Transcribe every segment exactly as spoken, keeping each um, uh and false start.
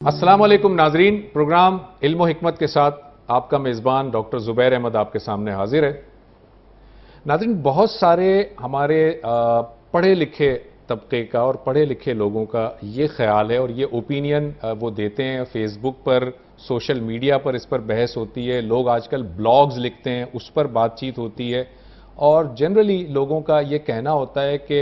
अस्सलाम वालेकुम नाजरीन, प्रोग्राम इल्म और हिकमत के साथ आपका मेज़बान डॉक्टर ज़ुबैर अहमद आपके सामने हाजिर है। नाजरीन, बहुत सारे हमारे पढ़े लिखे तबके का और पढ़े लिखे लोगों का ये ख्याल है और ये ओपिनियन वो देते हैं फेसबुक पर, सोशल मीडिया पर इस पर बहस होती है, लोग आजकल ब्लॉग्स लिखते हैं, उस पर बातचीत होती है और जनरली लोगों का ये कहना होता है कि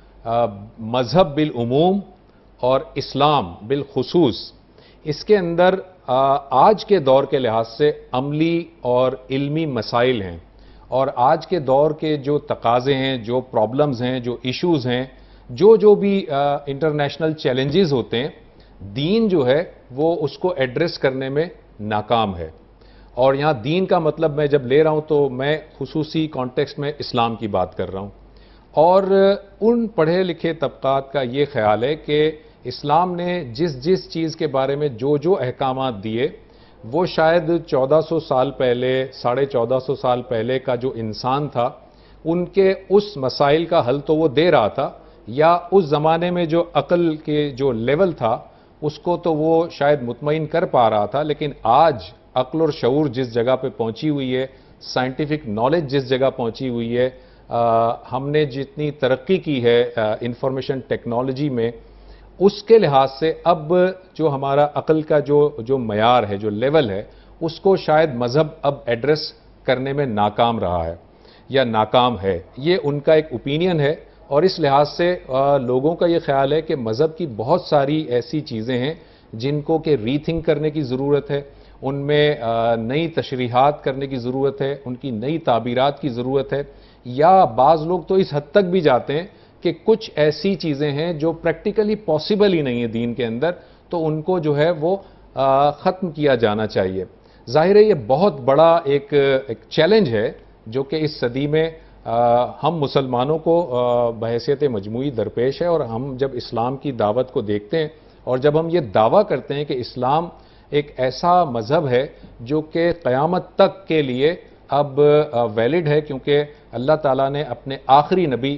मज़हब बिल उमूम और इस्लाम बिल खुसूस, इसके अंदर आज के दौर के लिहाज से अमली और इल्मी मसाइल हैं और आज के दौर के जो तकाज़े हैं, जो प्रॉब्लम्स हैं, जो इश्यूज़ हैं, जो जो भी इंटरनेशनल चैलेंजेस होते हैं, दीन जो है वो उसको एड्रेस करने में नाकाम है। और यहाँ दीन का मतलब मैं जब ले रहा हूँ तो मैं खुसूसी कॉन्टेक्स्ट में इस्लाम की बात कर रहा हूँ। और उन पढ़े लिखे तबकात का ये ख्याल है कि इस्लाम ने जिस जिस चीज़ के बारे में जो जो अहकामात दिए वो शायद चौदह सौ साल पहले, साढ़े चौदह सौ साल पहले का जो इंसान था उनके उस मसाइल का हल तो वो दे रहा था, या उस ज़माने में जो अक्ल के जो लेवल था उसको तो वो शायद मुतमईन कर पा रहा था। लेकिन आज अक्ल और शऊर जिस जगह पे पहुंची हुई है, साइंटिफिक नॉलेज जिस जगह पहुंची हुई है, आ, हमने जितनी तरक्की की है इंफॉर्मेशन टेक्नोलॉजी में, उसके लिहाज से अब जो हमारा अक्ल का जो जो मयार है, जो लेवल है, उसको शायद मजहब अब एड्रेस करने में नाकाम रहा है या नाकाम है। ये उनका एक ओपिनियन है और इस लिहाज से आ, लोगों का ये ख्याल है कि मजहब की बहुत सारी ऐसी चीज़ें हैं जिनको कि रीथिंक करने की ज़रूरत है, उनमें नई तशरीहात करने की ज़रूरत है, उनकी नई ताबीरात की ज़रूरत है, या बाज़ लोग तो इस हद तक भी जाते हैं कि कुछ ऐसी चीज़ें हैं जो प्रैक्टिकली पॉसिबल ही नहीं है दीन के अंदर, तो उनको जो है वो ख़त्म किया जाना चाहिए। ज़ाहिर है ये बहुत बड़ा एक, एक चैलेंज है जो कि इस सदी में आ, हम मुसलमानों को बहैसियत मजमूई दरपेश है। और हम जब इस्लाम की दावत को देखते हैं और जब हम ये दावा करते हैं कि इस्लाम एक ऐसा मज़हब है जो कि क़यामत तक के लिए अब वैलिड है, क्योंकि अल्लाह ताला ने अपने आखिरी नबी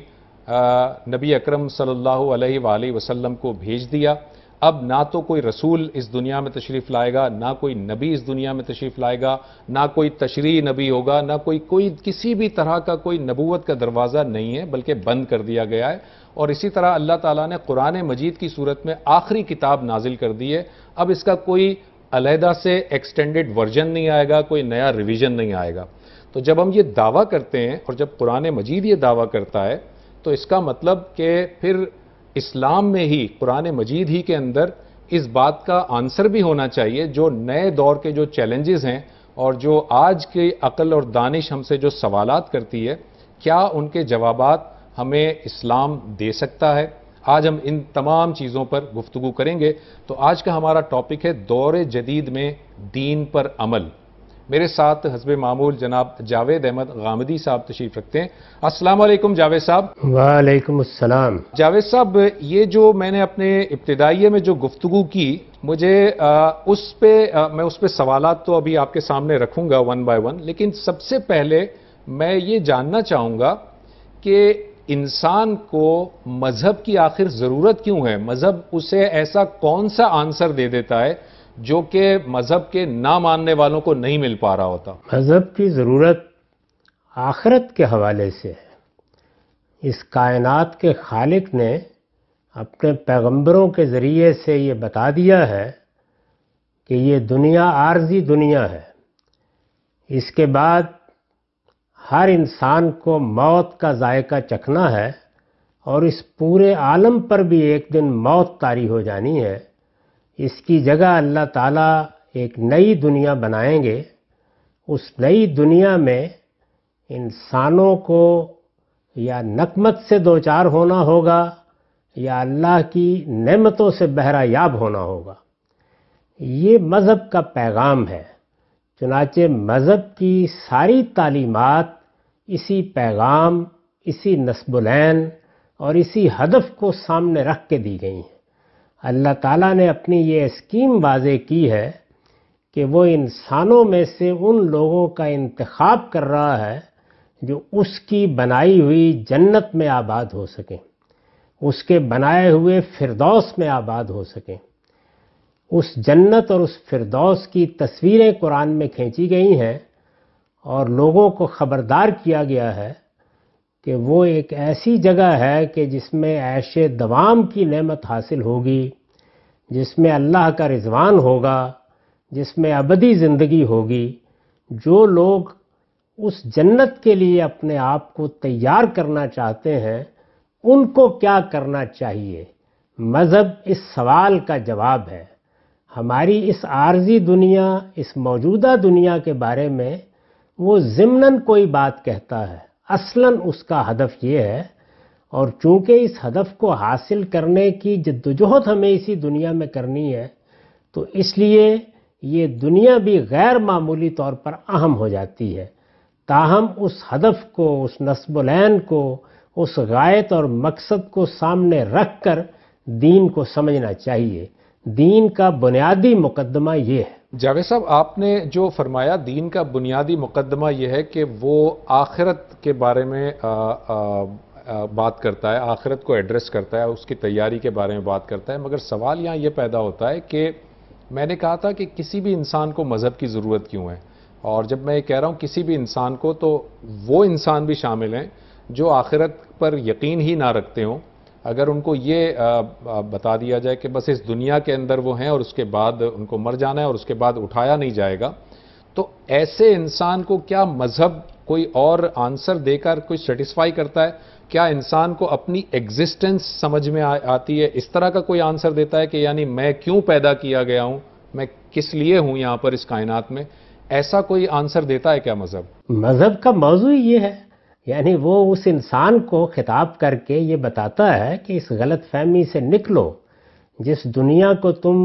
नबी अकरम सल्लल्लाहु अलैहि वसल्लम को भेज दिया। अब ना तो कोई रसूल इस दुनिया में तशरीफ़ लाएगा, ना कोई नबी इस दुनिया में तशरीफ़ लाएगा, ना कोई तशरीह नबी होगा, ना कोई कोई किसी भी तरह का कोई नबूवत का दरवाज़ा नहीं है, बल्कि बंद कर दिया गया है। और इसी तरह अल्लाह ताला ने कुरान मजीद की सूरत में आखिरी किताब नाजिल कर दी है। अब इसका कोई अलहदा से एक्सटेंडेड वर्जन नहीं आएगा, कोई नया रिवीजन नहीं आएगा। तो जब हम ये दावा करते हैं और जब कुरान मजीद ये दावा करता है तो इसका मतलब कि फिर इस्लाम में ही, कुरान मजीद ही के अंदर इस बात का आंसर भी होना चाहिए जो नए दौर के जो चैलेंजेस हैं और जो आज की अक्ल और दानिश हमसे जो सवालात करती है, क्या उनके जवाबात हमें इस्लाम दे सकता है। आज हम इन तमाम चीज़ों पर गुफ्तगू करेंगे। तो आज का हमारा टॉपिक है दौर जदीद में दीन पर अमल। मेरे साथ हस्बे मामूल जनाब जावेद अहमद गामदी साहब तशरीफ रखते हैं। अस्सलाम वालेकुम जावेद साहब। वालेकुम अस्सलाम। जावेद साहब, ये जो मैंने अपने इब्तिदाइये में जो गुफ्तगू की, मुझे आ, उस पे आ, मैं उस पे सवालात तो अभी आपके सामने रखूंगा वन बाय वन, लेकिन सबसे पहले मैं ये जानना चाहूँगा कि इंसान को मजहब की आखिर ज़रूरत क्यों है। मजहब उसे ऐसा कौन सा आंसर दे देता है जो कि मजहब के ना मानने वालों को नहीं मिल पा रहा होता। मजहब की ज़रूरत आखिरत के हवाले से है। इस कायनात के खालिक ने अपने पैगंबरों के ज़रिए से ये बता दिया है कि ये दुनिया आर्जी दुनिया है। इसके बाद हर इंसान को मौत का जायका चखना है और इस पूरे आलम पर भी एक दिन मौत तारी हो जानी है। इसकी जगह अल्लाह ताला एक नई दुनिया बनाएंगे। उस नई दुनिया में इंसानों को या नकमत से दो चार होना होगा या अल्लाह की नेमतों से बहरा याब होना होगा। ये मज़हब का पैगाम है। चुनाचे मज़हब की सारी तालीमात इसी पैगाम, इसी नस्बुलैन और इसी हदफ को सामने रख के दी गई हैं। अल्लाह ताला ने अपनी ये स्कीम वाज़े की है कि वो इंसानों में से उन लोगों का इंतखाब कर रहा है जो उसकी बनाई हुई जन्नत में आबाद हो सकें, उसके बनाए हुए फिरदौस में आबाद हो सकें। اس جنت اور اس فردوس کی تصویریں قرآن میں کھینچی گئی ہیں اور لوگوں کو خبردار کیا گیا ہے کہ وہ ایک ایسی جگہ ہے کہ جس میں عیش دوام کی نعمت حاصل ہوگی، جس میں اللہ کا رضوان ہوگا، جس میں ابدی زندگی ہوگی۔ جو لوگ اس جنت کے لیے اپنے آپ کو تیار کرنا چاہتے ہیں ان کو کیا کرنا چاہیے؟ مذہب اس سوال کا جواب ہے۔ ہماری اس عارضی دنیا، اس موجودہ دنیا کے بارے میں وہ ضمناً کوئی بات کہتا ہے، اصلاً اس کا ہدف یہ ہے، اور چونکہ اس ہدف کو حاصل کرنے کی جدوجہد ہمیں اسی دنیا میں کرنی ہے، تو اس لیے یہ دنیا بھی غیر معمولی طور پر اہم ہو جاتی ہے۔ تاہم اس ہدف کو، اس نصب العین کو، اس غایت اور مقصد کو سامنے رکھ کر دین کو سمجھنا چاہیے۔ دین کا بنیادی مقدمہ یہ ہے۔ جاوید صاحب، آپ نے جو فرمایا دین کا بنیادی مقدمہ یہ ہے کہ وہ آخرت کے بارے میں آ, آ, آ, بات کرتا ہے، آخرت کو ایڈریس کرتا ہے، اس کی تیاری کے بارے میں بات کرتا ہے، مگر سوال یہاں یہ پیدا ہوتا ہے کہ میں نے کہا تھا کہ کسی بھی انسان کو مذہب کی ضرورت کیوں ہے، اور جب میں یہ کہہ رہا ہوں کسی بھی انسان کو، تو وہ انسان بھی شامل ہیں جو آخرت پر یقین ہی نہ رکھتے ہوں۔ اگر ان کو یہ بتا دیا جائے کہ بس اس دنیا کے اندر وہ ہیں اور اس کے بعد ان کو مر جانا ہے اور اس کے بعد اٹھایا نہیں جائے گا، تو ایسے انسان کو کیا مذہب کوئی اور آنسر دے کر کوئی سیٹسفائی کرتا ہے؟ کیا انسان کو اپنی ایگزسٹنس سمجھ میں آتی ہے؟ اس طرح کا کوئی آنسر دیتا ہے کہ یعنی میں کیوں پیدا کیا گیا ہوں، میں کس لیے ہوں یہاں پر اس کائنات میں؟ ایسا کوئی آنسر دیتا ہے کیا مذہب؟ مذہب کا موضوع یہ ہے، یعنی وہ اس انسان کو خطاب کر کے یہ بتاتا ہے کہ اس غلط فہمی سے نکلو، جس دنیا کو تم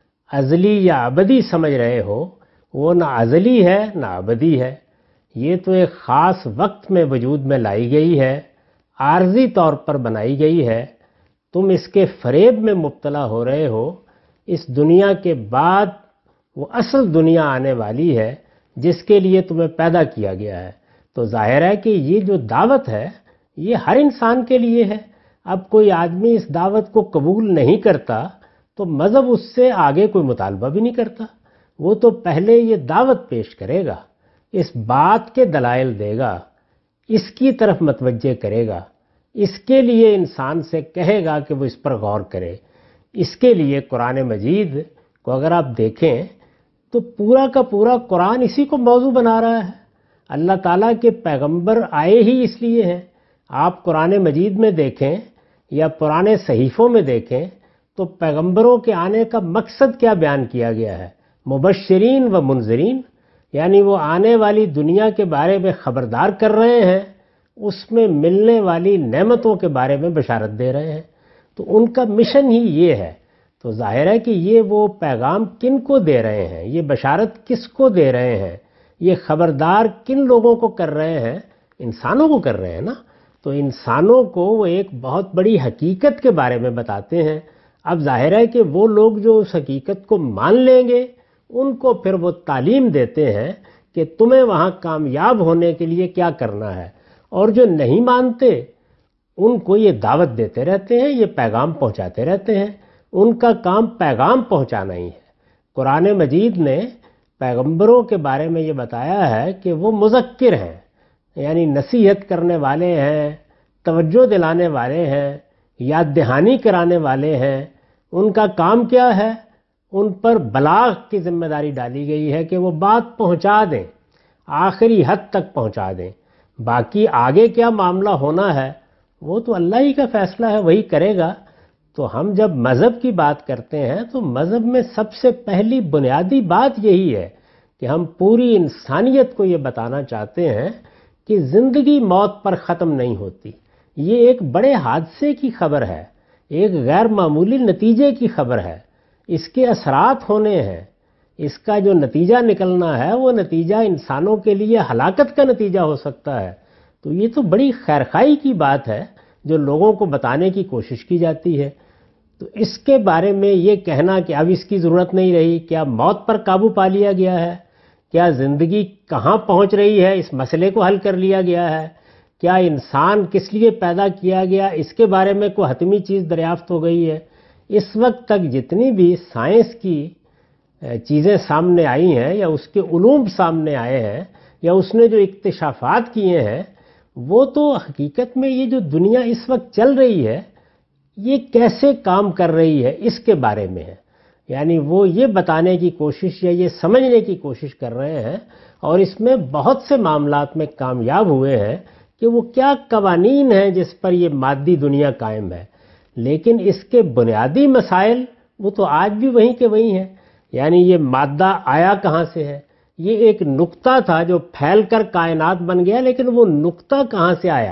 ازلی یا ابدی سمجھ رہے ہو وہ نہ ازلی ہے نہ ابدی ہے، یہ تو ایک خاص وقت میں وجود میں لائی گئی ہے، عارضی طور پر بنائی گئی ہے، تم اس کے فریب میں مبتلا ہو رہے ہو۔ اس دنیا کے بعد وہ اصل دنیا آنے والی ہے جس کے لیے تمہیں پیدا کیا گیا ہے۔ تو ظاہر ہے کہ یہ جو دعوت ہے یہ ہر انسان کے لیے ہے۔ اب کوئی آدمی اس دعوت کو قبول نہیں کرتا تو مذہب اس سے آگے کوئی مطالبہ بھی نہیں کرتا، وہ تو پہلے یہ دعوت پیش کرے گا، اس بات کے دلائل دے گا، اس کی طرف متوجہ کرے گا، اس کے لیے انسان سے کہے گا کہ وہ اس پر غور کرے۔ اس کے لیے قرآن مجید کو اگر آپ دیکھیں تو پورا کا پورا قرآن اسی کو موضوع بنا رہا ہے۔ اللہ تعالیٰ کے پیغمبر آئے ہی اس لیے ہیں۔ آپ قرآن مجید میں دیکھیں یا پرانے صحیفوں میں دیکھیں تو پیغمبروں کے آنے کا مقصد کیا بیان کیا گیا ہے؟ مبشرین و منذرین، یعنی وہ آنے والی دنیا کے بارے میں خبردار کر رہے ہیں، اس میں ملنے والی نعمتوں کے بارے میں بشارت دے رہے ہیں۔ تو ان کا مشن ہی یہ ہے۔ تو ظاہر ہے کہ یہ وہ پیغام کن کو دے رہے ہیں، یہ بشارت کس کو دے رہے ہیں، یہ خبردار کن لوگوں کو کر رہے ہیں؟ انسانوں کو کر رہے ہیں نا۔ تو انسانوں کو وہ ایک بہت بڑی حقیقت کے بارے میں بتاتے ہیں۔ اب ظاہر ہے کہ وہ لوگ جو اس حقیقت کو مان لیں گے ان کو پھر وہ تعلیم دیتے ہیں کہ تمہیں وہاں کامیاب ہونے کے لیے کیا کرنا ہے، اور جو نہیں مانتے ان کو یہ دعوت دیتے رہتے ہیں، یہ پیغام پہنچاتے رہتے ہیں۔ ان کا کام پیغام پہنچانا ہی ہے۔ قرآن مجید نے پیغمبروں کے بارے میں یہ بتایا ہے کہ وہ مذکر ہیں، یعنی نصیحت کرنے والے ہیں، توجہ دلانے والے ہیں، یاد دہانی کرانے والے ہیں۔ ان کا کام کیا ہے؟ ان پر بلاغ کی ذمہ داری ڈالی گئی ہے کہ وہ بات پہنچا دیں، آخری حد تک پہنچا دیں۔ باقی آگے کیا معاملہ ہونا ہے وہ تو اللہ ہی کا فیصلہ ہے، وہی کرے گا۔ تو ہم جب مذہب کی بات کرتے ہیں تو مذہب میں سب سے پہلی بنیادی بات یہی ہے کہ ہم پوری انسانیت کو یہ بتانا چاہتے ہیں کہ زندگی موت پر ختم نہیں ہوتی۔ یہ ایک بڑے حادثے کی خبر ہے، ایک غیر معمولی نتیجے کی خبر ہے، اس کے اثرات ہونے ہیں، اس کا جو نتیجہ نکلنا ہے وہ نتیجہ انسانوں کے لیے ہلاکت کا نتیجہ ہو سکتا ہے۔ تو یہ تو بڑی خیرخواہی کی بات ہے جو لوگوں کو بتانے کی کوشش کی جاتی ہے۔ تو اس کے بارے میں یہ کہنا کہ اب اس کی ضرورت نہیں رہی، کیا موت پر قابو پا لیا گیا ہے، کیا زندگی کہاں پہنچ رہی ہے اس مسئلے کو حل کر لیا گیا ہے، کیا انسان کس لیے پیدا کیا گیا اس کے بارے میں کوئی حتمی چیز دریافت ہو گئی ہے، اس وقت تک جتنی بھی سائنس کی چیزیں سامنے آئی ہیں یا اس کے علوم سامنے آئے ہیں یا اس نے جو اکتشافات کیے ہیں، وہ تو حقیقت میں یہ جو دنیا اس وقت چل رہی ہے یہ کیسے کام کر رہی ہے اس کے بارے میں ہے. یعنی وہ یہ بتانے کی کوشش یا یہ سمجھنے کی کوشش کر رہے ہیں، اور اس میں بہت سے معاملات میں کامیاب ہوئے ہیں کہ وہ کیا قوانین ہیں جس پر یہ مادی دنیا قائم ہے. لیکن اس کے بنیادی مسائل وہ تو آج بھی وہیں کے وہیں ہیں. یعنی یہ مادہ آیا کہاں سے ہے؟ یہ ایک نقطہ تھا جو پھیل کر کائنات بن گیا، لیکن وہ نقطہ کہاں سے آیا؟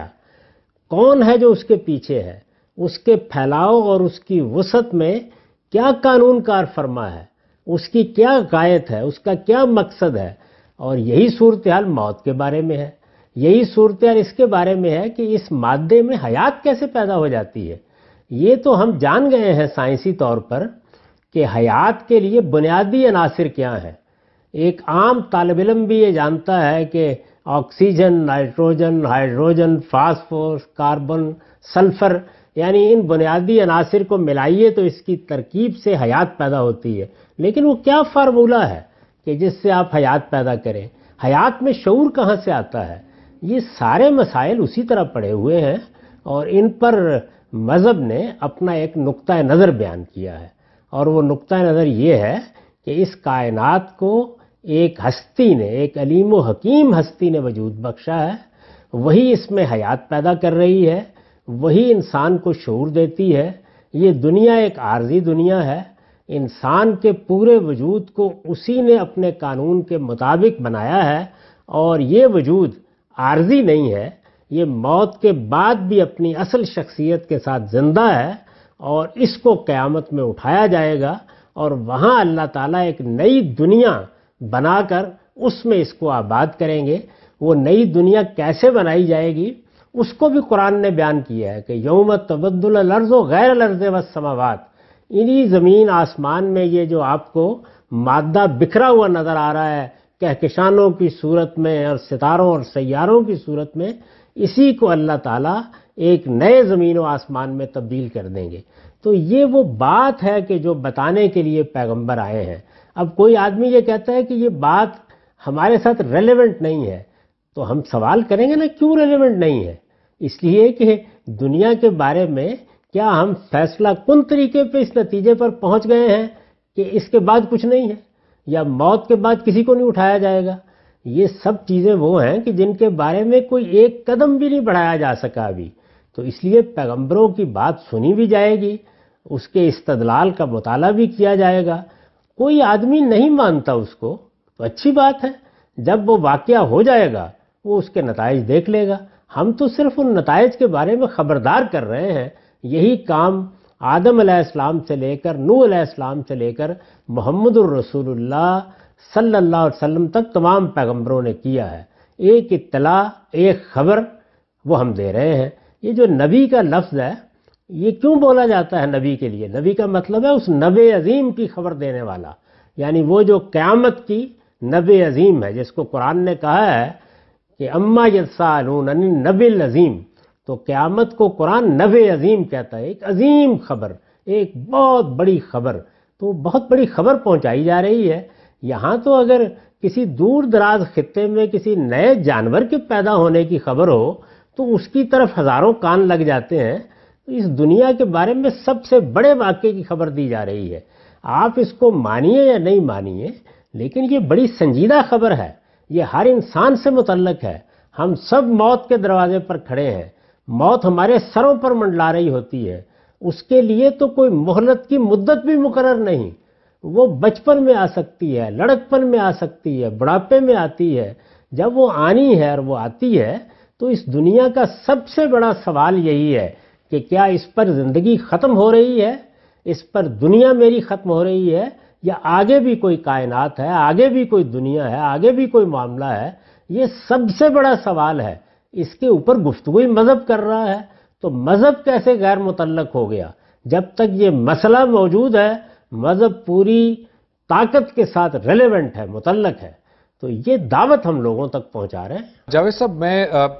کون ہے جو اس کے پیچھے ہے؟ اس کے پھیلاؤ اور اس کی وسعت میں کیا قانون کار فرما ہے؟ اس کی کیا غایت ہے؟ اس کا کیا مقصد ہے؟ اور یہی صورتحال موت کے بارے میں ہے. یہی صورتحال اس کے بارے میں ہے کہ اس مادے میں حیات کیسے پیدا ہو جاتی ہے. یہ تو ہم جان گئے ہیں سائنسی طور پر کہ حیات کے لیے بنیادی عناصر کیا ہیں. ایک عام طالب علم بھی یہ جانتا ہے کہ oxygen, nitrogen, hydrogen, phosphorus, carbon, sulphur, یعنی ان بنیادی عناصر کو ملائیے تو اس کی ترکیب سے حیات پیدا ہوتی ہے. لیکن وہ کیا فارمولہ ہے کہ جس سے آپ حیات پیدا کریں؟ حیات میں شعور کہاں سے آتا ہے؟ یہ سارے مسائل اسی طرح پڑے ہوئے ہیں، اور ان پر مذہب نے اپنا ایک نقطہ نظر بیان کیا ہے. اور وہ نقطہ نظر یہ ہے کہ اس کائنات کو ایک ہستی نے، ایک علیم و حکیم ہستی نے وجود بخشا ہے. وہی اس میں حیات پیدا کر رہی ہے، وہی انسان کو شعور دیتی ہے. یہ دنیا ایک عارضی دنیا ہے. انسان کے پورے وجود کو اسی نے اپنے قانون کے مطابق بنایا ہے، اور یہ وجود عارضی نہیں ہے. یہ موت کے بعد بھی اپنی اصل شخصیت کے ساتھ زندہ ہے، اور اس کو قیامت میں اٹھایا جائے گا، اور وہاں اللہ تعالیٰ ایک نئی دنیا بنا کر اس میں اس کو آباد کریں گے. وہ نئی دنیا کیسے بنائی جائے گی اس کو بھی قرآن نے بیان کیا ہے کہ یوم تبدل الارض غیر الارض والسماوات. انہی زمین آسمان میں یہ جو آپ کو مادہ بکھرا ہوا نظر آ رہا ہے کہکشانوں کی صورت میں اور ستاروں اور سیاروں کی صورت میں، اسی کو اللہ تعالیٰ ایک نئے زمین و آسمان میں تبدیل کر دیں گے. تو یہ وہ بات ہے کہ جو بتانے کے لیے پیغمبر آئے ہیں. اب کوئی آدمی یہ کہتا ہے کہ یہ بات ہمارے ساتھ ریلیونٹ نہیں ہے، تو ہم سوال کریں گے نا کیوں ریلیونٹ نہیں ہے؟ اس لیے کہ دنیا کے بارے میں کیا ہم فیصلہ کن طریقے پہ اس نتیجے پر پہنچ گئے ہیں کہ اس کے بعد کچھ نہیں ہے، یا موت کے بعد کسی کو نہیں اٹھایا جائے گا؟ یہ سب چیزیں وہ ہیں کہ جن کے بارے میں کوئی ایک قدم بھی نہیں بڑھایا جا سکا ابھی. تو اس لیے پیغمبروں کی بات سنی بھی جائے گی، اس کے استدلال کا مطالعہ بھی کیا جائے گا. کوئی آدمی نہیں مانتا اس کو تو اچھی بات ہے، جب وہ واقعہ ہو جائے گا وہ اس کے نتائج دیکھ لے گا. ہم تو صرف ان نتائج کے بارے میں خبردار کر رہے ہیں. یہی کام آدم علیہ السلام سے لے کر نوح علیہ السلام سے لے کر محمد الرسول اللہ صلی اللہ علیہ وسلم تک تمام پیغمبروں نے کیا ہے. ایک اطلاع، ایک خبر وہ ہم دے رہے ہیں. یہ جو نبی کا لفظ ہے یہ کیوں بولا جاتا ہے نبی کے لیے؟ نبی کا مطلب ہے اس نبی عظیم کی خبر دینے والا، یعنی وہ جو قیامت کی نبی عظیم ہے، جس کو قرآن نے کہا ہے کہ اما یتساءلون عن النبی العظیم. تو قیامت کو قرآن نبی عظیم کہتا ہے، ایک عظیم خبر، ایک بہت بڑی خبر. تو بہت بڑی خبر پہنچائی جا رہی ہے. یہاں تو اگر کسی دور دراز خطے میں کسی نئے جانور کے پیدا ہونے کی خبر ہو تو اس کی طرف ہزاروں کان لگ جاتے ہیں. تو اس دنیا کے بارے میں سب سے بڑے واقعے کی خبر دی جا رہی ہے. آپ اس کو مانیے یا نہیں مانیے، لیکن یہ بڑی سنجیدہ خبر ہے. یہ ہر انسان سے متعلق ہے. ہم سب موت کے دروازے پر کھڑے ہیں. موت ہمارے سروں پر منڈلا رہی ہوتی ہے. اس کے لیے تو کوئی مہلت کی مدت بھی مقرر نہیں. وہ بچپن میں آ سکتی ہے، لڑکپن میں آ سکتی ہے، بڑھاپے میں آتی ہے. جب وہ آنی ہے اور وہ آتی ہے تو اس دنیا کا سب سے بڑا سوال یہی ہے کہ کیا اس پر زندگی ختم ہو رہی ہے، اس پر دنیا میری ختم ہو رہی ہے، یا آگے بھی کوئی کائنات ہے، آگے بھی کوئی دنیا ہے، آگے بھی کوئی معاملہ ہے. یہ سب سے بڑا سوال ہے. اس کے اوپر گفتگو مذہب کر رہا ہے. تو مذہب کیسے غیر متعلق ہو گیا؟ جب تک یہ مسئلہ موجود ہے مذہب پوری طاقت کے ساتھ ریلیونٹ ہے، متعلق ہے. تو یہ دعوت ہم لوگوں تک پہنچا رہے ہیں. جاوید صاحب، میں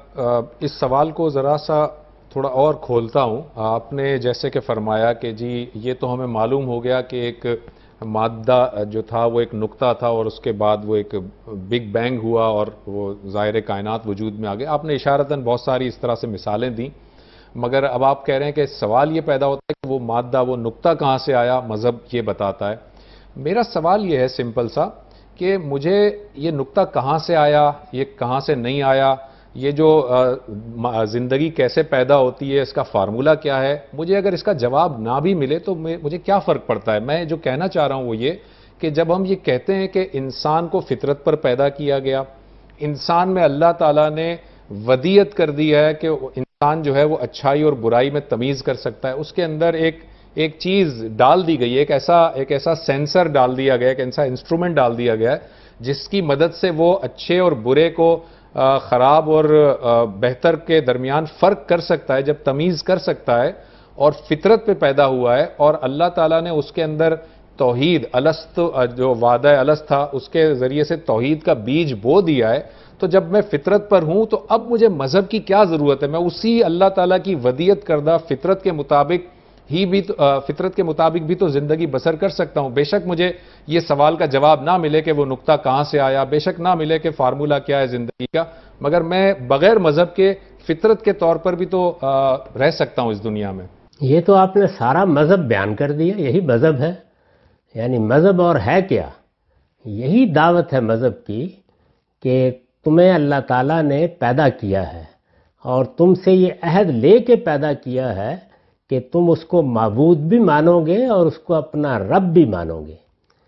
اس سوال کو ذرا سا تھوڑا اور کھولتا ہوں. آپ نے جیسے کہ فرمایا کہ جی یہ تو ہمیں معلوم ہو گیا کہ ایک مادہ جو تھا وہ ایک نقطہ تھا اور اس کے بعد وہ ایک بگ بینگ ہوا اور وہ ظاہر کائنات وجود میں آ گئے. آپ نے اشارتاً بہت ساری اس طرح سے مثالیں دیں، مگر اب آپ کہہ رہے ہیں کہ سوال یہ پیدا ہوتا ہے کہ وہ مادہ، وہ نقطہ کہاں سے آیا، مذہب یہ بتاتا ہے. میرا سوال یہ ہے سمپل سا کہ مجھے یہ نقطہ کہاں سے آیا، یہ کہاں سے نہیں آیا، یہ جو زندگی کیسے پیدا ہوتی ہے، اس کا فارمولہ کیا ہے، مجھے اگر اس کا جواب نہ بھی ملے تو مجھے کیا فرق پڑتا ہے. میں جو کہنا چاہ رہا ہوں وہ یہ کہ جب ہم یہ کہتے ہیں کہ انسان کو فطرت پر پیدا کیا گیا، انسان میں اللہ تعالیٰ نے ودیت کر دی ہے کہ انسان جو ہے وہ اچھائی اور برائی میں تمیز کر سکتا ہے، اس کے اندر ایک ایک چیز ڈال دی گئی ہے، ایک ایسا ایک ایسا سینسر ڈال دیا گیا ہے، ایک ایسا انسٹرومنٹ ڈال دیا گیا ہے جس کی مدد سے وہ اچھے اور برے کو خراب اور بہتر کے درمیان فرق کر سکتا ہے، جب تمیز کر سکتا ہے، اور فطرت پہ پیدا ہوا ہے. اور اللہ تعالیٰ نے اس کے اندر توحید الست جو وعدہ الست تھا اس کے ذریعے سے توحید کا بیج بو دیا ہے. تو جب میں فطرت پر ہوں تو اب مجھے مذہب کی کیا ضرورت ہے؟ میں اسی اللہ تعالیٰ کی ودیت کردہ فطرت کے مطابق ہی بھی فطرت کے مطابق بھی تو زندگی بسر کر سکتا ہوں. بے شک مجھے یہ سوال کا جواب نہ ملے کہ وہ نقطہ کہاں سے آیا، بے شک نہ ملے کہ فارمولہ کیا ہے زندگی کا، مگر میں بغیر مذہب کے فطرت کے طور پر بھی تو رہ سکتا ہوں اس دنیا میں. یہ تو آپ نے سارا مذہب بیان کر دیا، یہی مذہب ہے. یعنی مذہب اور ہے کیا؟ یہی دعوت ہے مذہب کی کہ تمہیں اللہ تعالیٰ نے پیدا کیا ہے اور تم سے یہ عہد لے کے پیدا کیا ہے کہ تم اس کو معبود بھی مانو گے اور اس کو اپنا رب بھی مانو گے.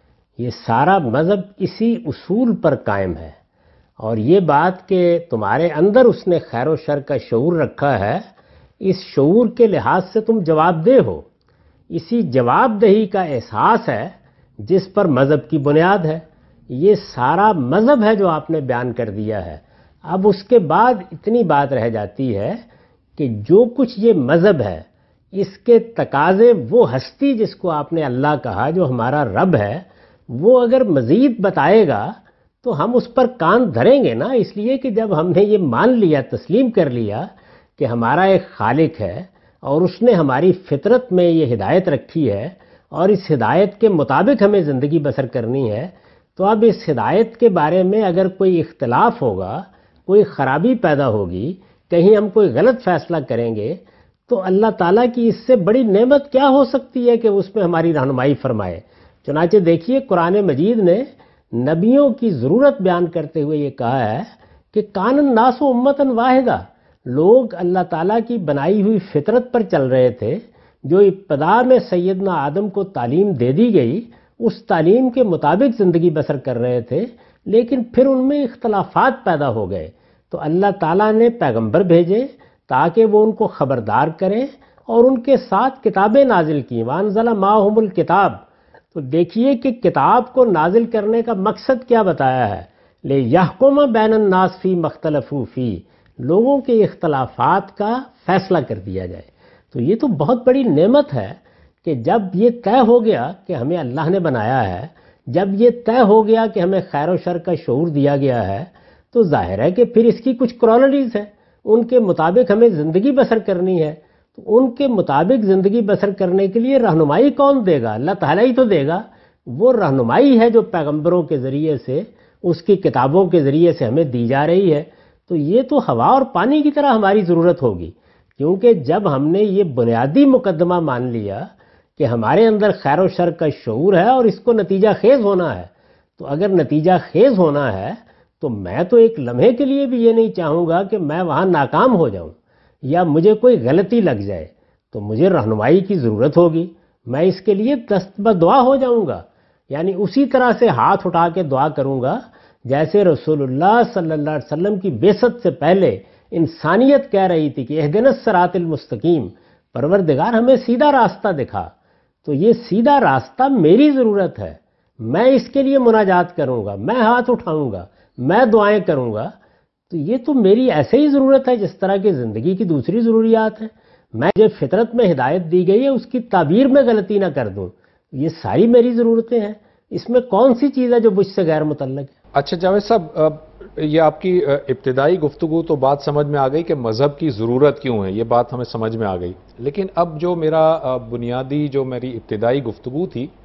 یہ سارا مذہب اسی اصول پر قائم ہے. اور یہ بات کہ تمہارے اندر اس نے خیر و شر کا شعور رکھا ہے، اس شعور کے لحاظ سے تم جواب دہ ہو. اسی جواب دہی کا احساس ہے جس پر مذہب کی بنیاد ہے. یہ سارا مذہب ہے جو آپ نے بیان کر دیا ہے. اب اس کے بعد اتنی بات رہ جاتی ہے کہ جو کچھ یہ مذہب ہے اس کے تقاضے، وہ ہستی جس کو آپ نے اللہ کہا جو ہمارا رب ہے، وہ اگر مزید بتائے گا تو ہم اس پر کان دھریں گے نا. اس لیے کہ جب ہم نے یہ مان لیا، تسلیم کر لیا کہ ہمارا ایک خالق ہے اور اس نے ہماری فطرت میں یہ ہدایت رکھی ہے اور اس ہدایت کے مطابق ہمیں زندگی بسر کرنی ہے، تو اب اس ہدایت کے بارے میں اگر کوئی اختلاف ہوگا، کوئی خرابی پیدا ہوگی، کہیں ہم کوئی غلط فیصلہ کریں گے، تو اللہ تعالیٰ کی اس سے بڑی نعمت کیا ہو سکتی ہے کہ اس میں ہماری رہنمائی فرمائے. چنانچہ دیکھیے قرآن مجید نے نبیوں کی ضرورت بیان کرتے ہوئے یہ کہا ہے کہ کان الناس امتاً واحدہ، لوگ اللہ تعالیٰ کی بنائی ہوئی فطرت پر چل رہے تھے جو ابتدا میں سیدنا آدم کو تعلیم دے دی گئی، اس تعلیم کے مطابق زندگی بسر کر رہے تھے، لیکن پھر ان میں اختلافات پیدا ہو گئے تو اللہ تعالیٰ نے پیغمبر بھیجے تاکہ وہ ان کو خبردار کریں اور ان کے ساتھ کتابیں نازل کی. وانزل معہم الکتاب. تو دیکھیے کہ کتاب کو نازل کرنے کا مقصد کیا بتایا ہے، لیحکم بین الناس فی مختلفوا فی، لوگوں کے اختلافات کا فیصلہ کر دیا جائے. تو یہ تو بہت بڑی نعمت ہے کہ جب یہ طے ہو گیا کہ ہمیں اللہ نے بنایا ہے، جب یہ طے ہو گیا کہ ہمیں خیر و شر کا شعور دیا گیا ہے، تو ظاہر ہے کہ پھر اس کی کچھ کرونریز ہیں، ان کے مطابق ہمیں زندگی بسر کرنی ہے. تو ان کے مطابق زندگی بسر کرنے کے لیے رہنمائی کون دے گا؟ اللہ تعالیٰ ہی تو دے گا. وہ رہنمائی ہے جو پیغمبروں کے ذریعے سے، اس کی کتابوں کے ذریعے سے ہمیں دی جا رہی ہے. تو یہ تو ہوا اور پانی کی طرح ہماری ضرورت ہوگی، کیونکہ جب ہم نے یہ بنیادی مقدمہ مان لیا کہ ہمارے اندر خیر و شر کا شعور ہے اور اس کو نتیجہ خیز ہونا ہے، تو اگر نتیجہ خیز ہونا ہے تو میں تو ایک لمحے کے لیے بھی یہ نہیں چاہوں گا کہ میں وہاں ناکام ہو جاؤں یا مجھے کوئی غلطی لگ جائے. تو مجھے رہنمائی کی ضرورت ہوگی، میں اس کے لیے دست بدعا ہو جاؤں گا. یعنی اسی طرح سے ہاتھ اٹھا کے دعا کروں گا جیسے رسول اللہ صلی اللہ علیہ وسلم کی بعثت سے پہلے انسانیت کہہ رہی تھی کہ اہدنا الصراط المستقیم، پروردگار ہمیں سیدھا راستہ دکھا. تو یہ سیدھا راستہ میری ضرورت ہے، میں اس کے لیے مناجات کروں گا، میں ہاتھ اٹھاؤں گا، میں دعائیں کروں گا. تو یہ تو میری ایسے ہی ضرورت ہے جس طرح کی زندگی کی دوسری ضروریات ہیں. میں جو فطرت میں ہدایت دی گئی ہے اس کی تعبیر میں غلطی نہ کر دوں. یہ ساری میری ضرورتیں ہیں، اس میں کون سی چیز ہے جو مجھ سے غیر متعلق ہے؟ اچھا جاوید صاحب، یہ آپ کی ابتدائی گفتگو تو بات سمجھ میں آ گئی کہ مذہب کی ضرورت کیوں ہے، یہ بات ہمیں سمجھ میں آ گئی. لیکن اب جو میرا بنیادی جو میری ابتدائی گفتگو تھی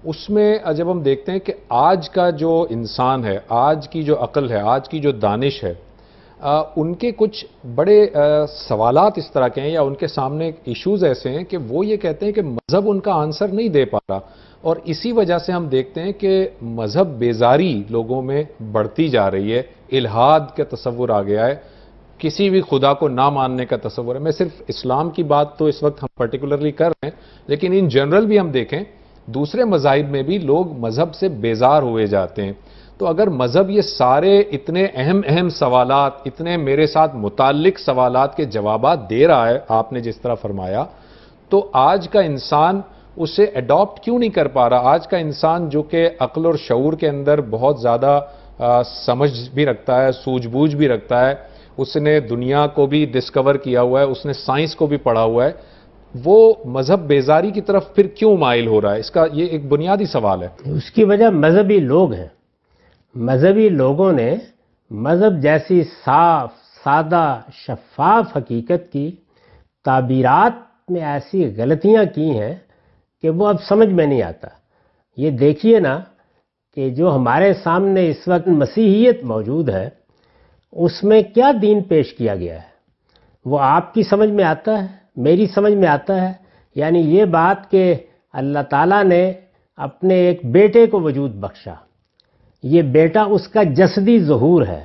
اس میں جب ہم دیکھتے ہیں کہ آج کا جو انسان ہے، آج کی جو عقل ہے، آج کی جو دانش ہے، ان کے کچھ بڑے سوالات اس طرح کے ہیں یا ان کے سامنے ایشوز ایسے ہیں کہ وہ یہ کہتے ہیں کہ مذہب ان کا آنسر نہیں دے پا رہا، اور اسی وجہ سے ہم دیکھتے ہیں کہ مذہب بیزاری لوگوں میں بڑھتی جا رہی ہے، الحاد کا تصور آ گیا ہے، کسی بھی خدا کو نہ ماننے کا تصور ہے۔ میں صرف اسلام کی بات تو اس وقت ہم پرٹیکولرلی کر رہے ہیں، لیکن ان جنرل بھی ہم دیکھیں دوسرے مذاہب میں بھی لوگ مذہب سے بیزار ہوئے جاتے ہیں۔ تو اگر مذہب یہ سارے اتنے اہم اہم سوالات، اتنے میرے ساتھ متعلق سوالات کے جوابات دے رہا ہے، آپ نے جس طرح فرمایا، تو آج کا انسان اسے اڈاپٹ کیوں نہیں کر پا رہا؟ آج کا انسان جو کہ عقل اور شعور کے اندر بہت زیادہ سمجھ بھی رکھتا ہے، سوجھ بوجھ بھی رکھتا ہے، اس نے دنیا کو بھی ڈسکور کیا ہوا ہے، اس نے سائنس کو بھی پڑھا ہوا ہے، وہ مذہب بیزاری کی طرف پھر کیوں مائل ہو رہا ہے؟ اس کا یہ ایک بنیادی سوال ہے۔ اس کی وجہ مذہبی لوگ ہیں۔ مذہبی لوگوں نے مذہب جیسی صاف، سادہ، شفاف حقیقت کی تعبیرات میں ایسی غلطیاں کی ہیں کہ وہ اب سمجھ میں نہیں آتا۔ یہ دیکھیے نا کہ جو ہمارے سامنے اس وقت مسیحیت موجود ہے، اس میں کیا دین پیش کیا گیا ہے؟ وہ آپ کی سمجھ میں آتا ہے، میری سمجھ میں آتا ہے؟ یعنی یہ بات کہ اللہ تعالیٰ نے اپنے ایک بیٹے کو وجود بخشا، یہ بیٹا اس کا جسدی ظہور ہے،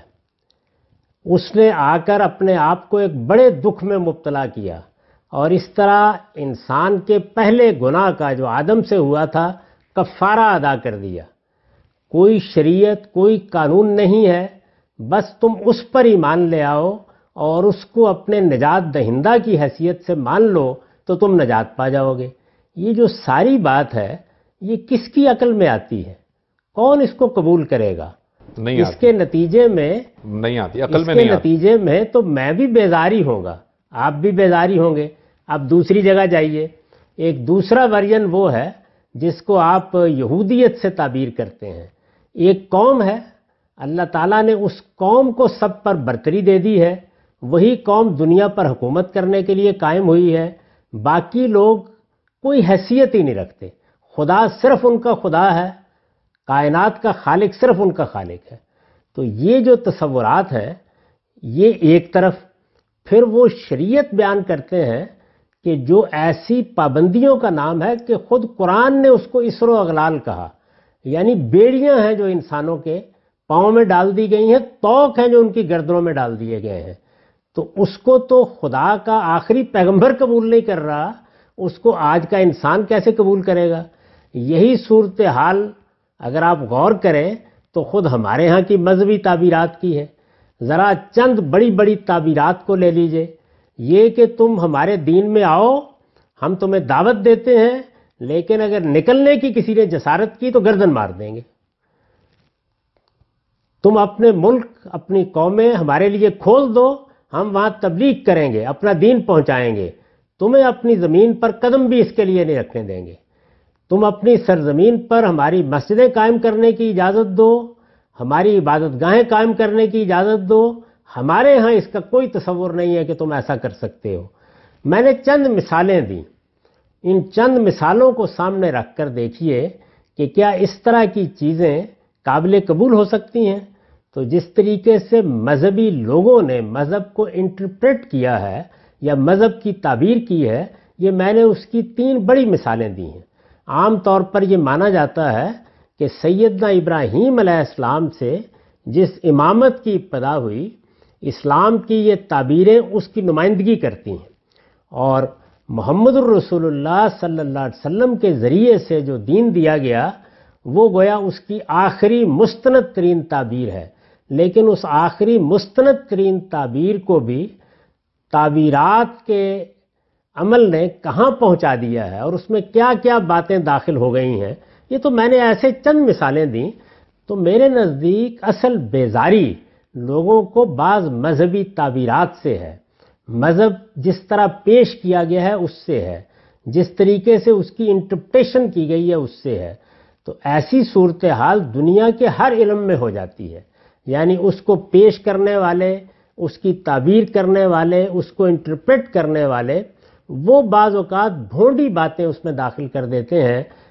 اس نے آ کر اپنے آپ کو ایک بڑے دکھ میں مبتلا کیا، اور اس طرح انسان کے پہلے گناہ کا جو آدم سے ہوا تھا کفارہ ادا کر دیا۔ کوئی شریعت، کوئی قانون نہیں ہے، بس تم اس پر ایمان لے آؤ اور اس کو اپنے نجات دہندہ کی حیثیت سے مان لو تو تم نجات پا جاؤ گے۔ یہ جو ساری بات ہے یہ کس کی عقل میں آتی ہے؟ کون اس کو قبول کرے گا؟ نہیں اس کے نتیجے میں نہیں آتی، عقل میں اس کے نہیں آتی۔ نتیجے میں تو میں بھی بیزاری ہوں گا، آپ بھی بیزاری ہوں گے۔ اب دوسری جگہ جائیے، ایک دوسرا ورژن وہ ہے جس کو آپ یہودیت سے تعبیر کرتے ہیں۔ ایک قوم ہے، اللہ تعالیٰ نے اس قوم کو سب پر برتری دے دی ہے، وہی قوم دنیا پر حکومت کرنے کے لیے قائم ہوئی ہے، باقی لوگ کوئی حیثیت ہی نہیں رکھتے، خدا صرف ان کا خدا ہے، کائنات کا خالق صرف ان کا خالق ہے۔ تو یہ جو تصورات ہیں یہ ایک طرف، پھر وہ شریعت بیان کرتے ہیں کہ جو ایسی پابندیوں کا نام ہے کہ خود قرآن نے اس کو اسر و اغلال کہا، یعنی بیڑیاں ہیں جو انسانوں کے پاؤں میں ڈال دی گئی ہیں، طوق ہیں جو ان کی گردنوں میں ڈال دیے گئے ہیں۔ تو اس کو تو خدا کا آخری پیغمبر قبول نہیں کر رہا، اس کو آج کا انسان کیسے قبول کرے گا؟ یہی صورتحال اگر آپ غور کریں تو خود ہمارے ہاں کی مذہبی تعبیرات کی ہے۔ ذرا چند بڑی بڑی تعبیرات کو لے لیجئے، یہ کہ تم ہمارے دین میں آؤ، ہم تمہیں دعوت دیتے ہیں، لیکن اگر نکلنے کی کسی نے جسارت کی تو گردن مار دیں گے۔ تم اپنے ملک، اپنی قومیں ہمارے لیے کھول دو، ہم وہاں تبلیغ کریں گے، اپنا دین پہنچائیں گے، تمہیں اپنی زمین پر قدم بھی اس کے لیے نہیں رکھنے دیں گے۔ تم اپنی سرزمین پر ہماری مسجدیں قائم کرنے کی اجازت دو، ہماری عبادت گاہیں قائم کرنے کی اجازت دو، ہمارے ہاں اس کا کوئی تصور نہیں ہے کہ تم ایسا کر سکتے ہو۔ میں نے چند مثالیں دیں، ان چند مثالوں کو سامنے رکھ کر دیکھیے کہ کیا اس طرح کی چیزیں قابل قبول ہو سکتی ہیں۔ تو جس طریقے سے مذہبی لوگوں نے مذہب کو انٹرپریٹ کیا ہے یا مذہب کی تعبیر کی ہے، یہ میں نے اس کی تین بڑی مثالیں دی ہیں۔ عام طور پر یہ مانا جاتا ہے کہ سیدنا ابراہیم علیہ السلام سے جس امامت کی ابتدا ہوئی، اسلام کی یہ تعبیریں اس کی نمائندگی کرتی ہیں، اور محمد الرسول اللہ صلی اللہ علیہ وسلم کے ذریعے سے جو دین دیا گیا وہ گویا اس کی آخری مستند ترین تعبیر ہے۔ لیکن اس آخری مستند ترین تعبیر کو بھی تعبیرات کے عمل نے کہاں پہنچا دیا ہے اور اس میں کیا کیا باتیں داخل ہو گئی ہیں، یہ تو میں نے ایسے چند مثالیں دیں۔ تو میرے نزدیک اصل بیزاری لوگوں کو بعض مذہبی تعبیرات سے ہے، مذہب جس طرح پیش کیا گیا ہے اس سے ہے، جس طریقے سے اس کی انٹرپریٹیشن کی گئی ہے اس سے ہے۔ تو ایسی صورتحال دنیا کے ہر علم میں ہو جاتی ہے، یعنی اس کو پیش کرنے والے، اس کی تعبیر کرنے والے، اس کو انٹرپریٹ کرنے والے، وہ بعض اوقات بھونڈی باتیں اس میں داخل کر دیتے ہیں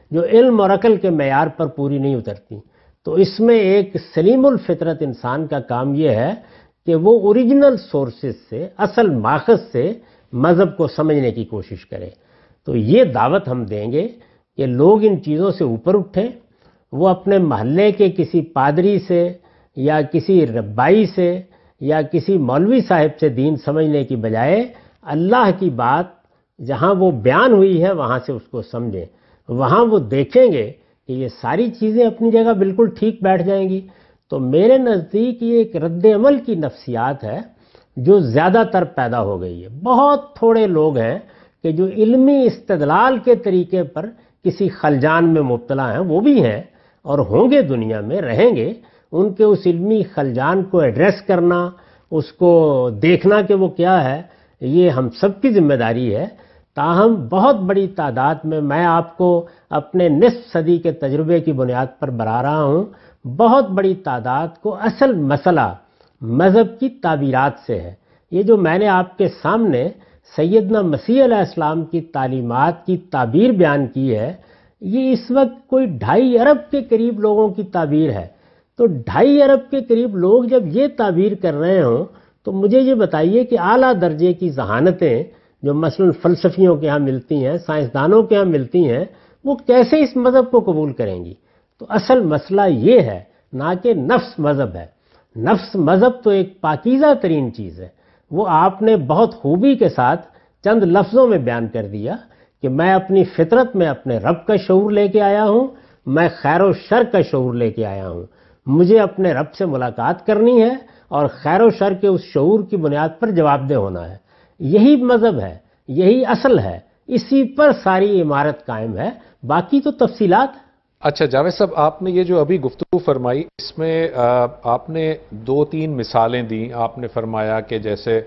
جو علم اور عقل کے معیار پر پوری نہیں اترتی. تو اس میں ایک سلیم الفطرت انسان کا کام یہ ہے کہ وہ اوریجنل سورسز سے، اصل ماخذ سے مذہب کو سمجھنے کی کوشش کرے. تو یہ دعوت ہم دیں گے کہ لوگ ان چیزوں سے اوپر اٹھیں. وہ اپنے محلے کے کسی پادری سے یا کسی ربائی سے یا کسی مولوی صاحب سے دین سمجھنے کی بجائے اللہ کی بات جہاں وہ بیان ہوئی ہے وہاں سے اس کو سمجھیں. وہاں وہ دیکھیں گے کہ یہ ساری چیزیں اپنی جگہ بالکل ٹھیک بیٹھ جائیں گی. تو میرے نزدیک یہ ایک رد عمل کی نفسیات ہے جو زیادہ تر پیدا ہو گئی ہے. بہت تھوڑے لوگ ہیں کہ جو علمی استدلال کے طریقے پر کسی خلجان میں مبتلا ہیں، وہ بھی ہیں اور ہوں گے، دنیا میں رہیں گے. ان کے اس علمی خلجان کو ایڈریس کرنا، اس کو دیکھنا کہ وہ کیا ہے، یہ ہم سب کی ذمہ داری ہے. تاہم بہت بڑی تعداد میں، میں آپ کو اپنے نصف صدی کے تجربے کی بنیاد پر بتا رہا ہوں، بہت بڑی تعداد کو اصل مسئلہ مذہب کی تعبیرات سے ہے. یہ جو میں نے آپ کے سامنے سیدنا مسیح علیہ السلام کی تعلیمات کی تعبیر بیان کی ہے، یہ اس وقت کوئی ڈھائی ارب کے قریب لوگوں کی تعبیر ہے. تو ڈھائی ارب کے قریب لوگ جب یہ تعبیر کر رہے ہوں تو مجھے یہ بتائیے کہ اعلیٰ درجے کی ذہانتیں جو مثلا فلسفیوں کے ہاں ملتی ہیں، سائنسدانوں کے ہاں ملتی ہیں، وہ کیسے اس مذہب کو قبول کریں گی؟ تو اصل مسئلہ یہ ہے، نہ کہ نفس مذہب ہے. نفس مذہب تو ایک پاکیزہ ترین چیز ہے. وہ آپ نے بہت خوبی کے ساتھ چند لفظوں میں بیان کر دیا کہ میں اپنی فطرت میں اپنے رب کا شعور لے کے آیا ہوں، میں خیر و شر کا شعور لے کے آیا ہوں. مجھے اپنے رب سے ملاقات کرنی ہے اور خیر و شر کے اس شعور کی بنیاد پر جواب دہ ہونا ہے. یہی مذہب ہے، یہی اصل ہے، اسی پر ساری عمارت قائم ہے، باقی تو تفصیلات. اچھا جاوید صاحب، آپ نے یہ جو ابھی گفتگو فرمائی، اس میں آپ نے دو تین مثالیں دیں. آپ نے فرمایا کہ جیسے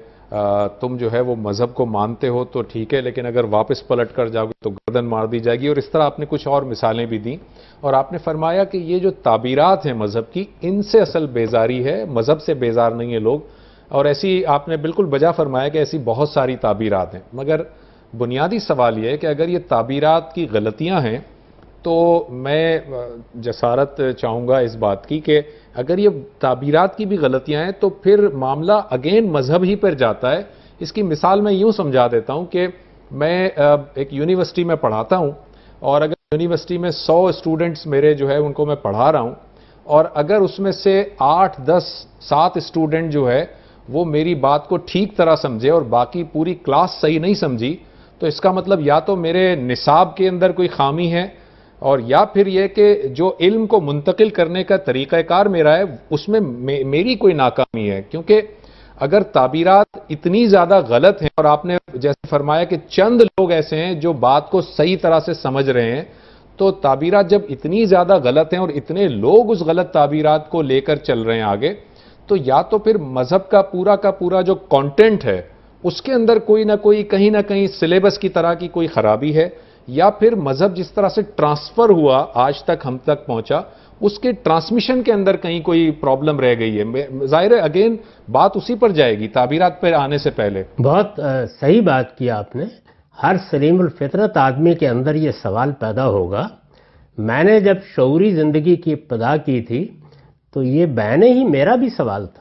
تم جو ہے وہ مذہب کو مانتے ہو تو ٹھیک ہے، لیکن اگر واپس پلٹ کر جاؤ گے تو گردن مار دی جائے گی، اور اس طرح آپ نے کچھ اور مثالیں بھی دیں. اور آپ نے فرمایا کہ یہ جو تعبیرات ہیں مذہب کی، ان سے اصل بیزاری ہے، مذہب سے بیزار نہیں ہیں لوگ. اور ایسی آپ نے بالکل بجا فرمایا کہ ایسی بہت ساری تعبیرات ہیں. مگر بنیادی سوال یہ ہے کہ اگر یہ تعبیرات کی غلطیاں ہیں تو میں جسارت چاہوں گا اس بات کی کہ اگر یہ تعبیرات کی بھی غلطیاں ہیں تو پھر معاملہ اگین مذہب ہی پر جاتا ہے. اس کی مثال میں یوں سمجھا دیتا ہوں کہ میں ایک یونیورسٹی میں پڑھاتا ہوں، اور اگر یونیورسٹی میں سو اسٹوڈنٹس میرے جو ہے ان کو میں پڑھا رہا ہوں، اور اگر اس میں سے آٹھ دس سات اسٹوڈنٹ جو ہے وہ میری بات کو ٹھیک طرح سمجھے اور باقی پوری کلاس صحیح نہیں سمجھی، تو اس کا مطلب یا تو میرے نصاب کے اندر کوئی خامی ہے، اور یا پھر یہ کہ جو علم کو منتقل کرنے کا طریقہ کار میرا ہے اس میں میری کوئی ناکامی ہے. کیونکہ اگر تعبیرات اتنی زیادہ غلط ہیں، اور آپ نے جیسے فرمایا کہ چند لوگ ایسے ہیں جو بات کو صحیح طرح سے سمجھ رہے ہیں، تو تعبیرات جب اتنی زیادہ غلط ہیں اور اتنے لوگ اس غلط تعبیرات کو لے کر چل رہے ہیں آگے، تو یا تو پھر مذہب کا پورا کا پورا جو کانٹینٹ ہے اس کے اندر کوئی نہ کوئی کہیں نہ کہیں سلیبس کی طرح کی کوئی خرابی ہے، یا پھر مذہب جس طرح سے ٹرانسفر ہوا آج تک ہم تک پہنچا اس کے ٹرانسمیشن کے اندر کہیں کوئی پرابلم رہ گئی ہے. ظاہر ہے اگین بات اسی پر جائے گی تعبیرات پر آنے سے پہلے. بہت صحیح بات کیا آپ نے. ہر سلیم الفطرت آدمی کے اندر یہ سوال پیدا ہوگا. میں نے جب شعوری زندگی کی ابتدا کی تھی تو یہ بینے ہی میرا بھی سوال تھا.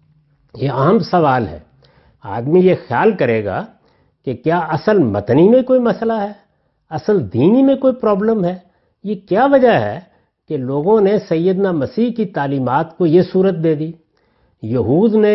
یہ اہم سوال ہے. آدمی یہ خیال کرے گا کہ کیا اصل متنی میں کوئی مسئلہ ہے، اصل دینی میں کوئی پرابلم ہے. یہ کیا وجہ ہے کہ لوگوں نے سیدنا مسیح کی تعلیمات کو یہ صورت دے دی، یہود نے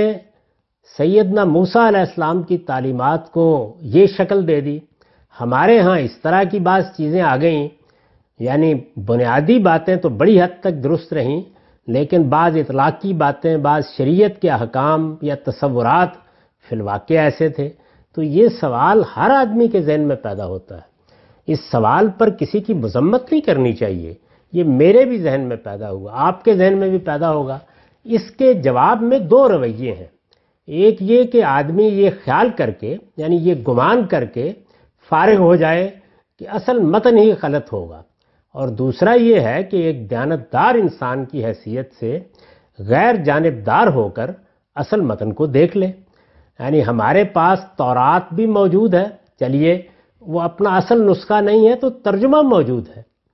سیدنا موسیٰ علیہ السلام کی تعلیمات کو یہ شکل دے دی، ہمارے ہاں اس طرح کی بعض چیزیں آ گئیں. یعنی بنیادی باتیں تو بڑی حد تک درست رہیں، لیکن بعض اطلاقی باتیں، بعض شریعت کے احکام یا تصورات فی الواقع ایسے تھے. تو یہ سوال ہر آدمی کے ذہن میں پیدا ہوتا ہے. اس سوال پر کسی کی مذمت نہیں کرنی چاہیے. یہ میرے بھی ذہن میں پیدا ہوا، آپ کے ذہن میں بھی پیدا ہوگا. اس کے جواب میں دو رویے ہیں. ایک یہ کہ آدمی یہ خیال کر کے، یعنی یہ گمان کر کے فارغ ہو جائے کہ اصل متن ہی غلط ہوگا، اور دوسرا یہ ہے کہ ایک دیانتدار انسان کی حیثیت سے غیر جانبدار ہو کر اصل متن کو دیکھ لے. یعنی ہمارے پاس تورات بھی موجود ہے، چلیے وہ اپنا اصل نسخہ نہیں ہے تو ترجمہ موجود ہے.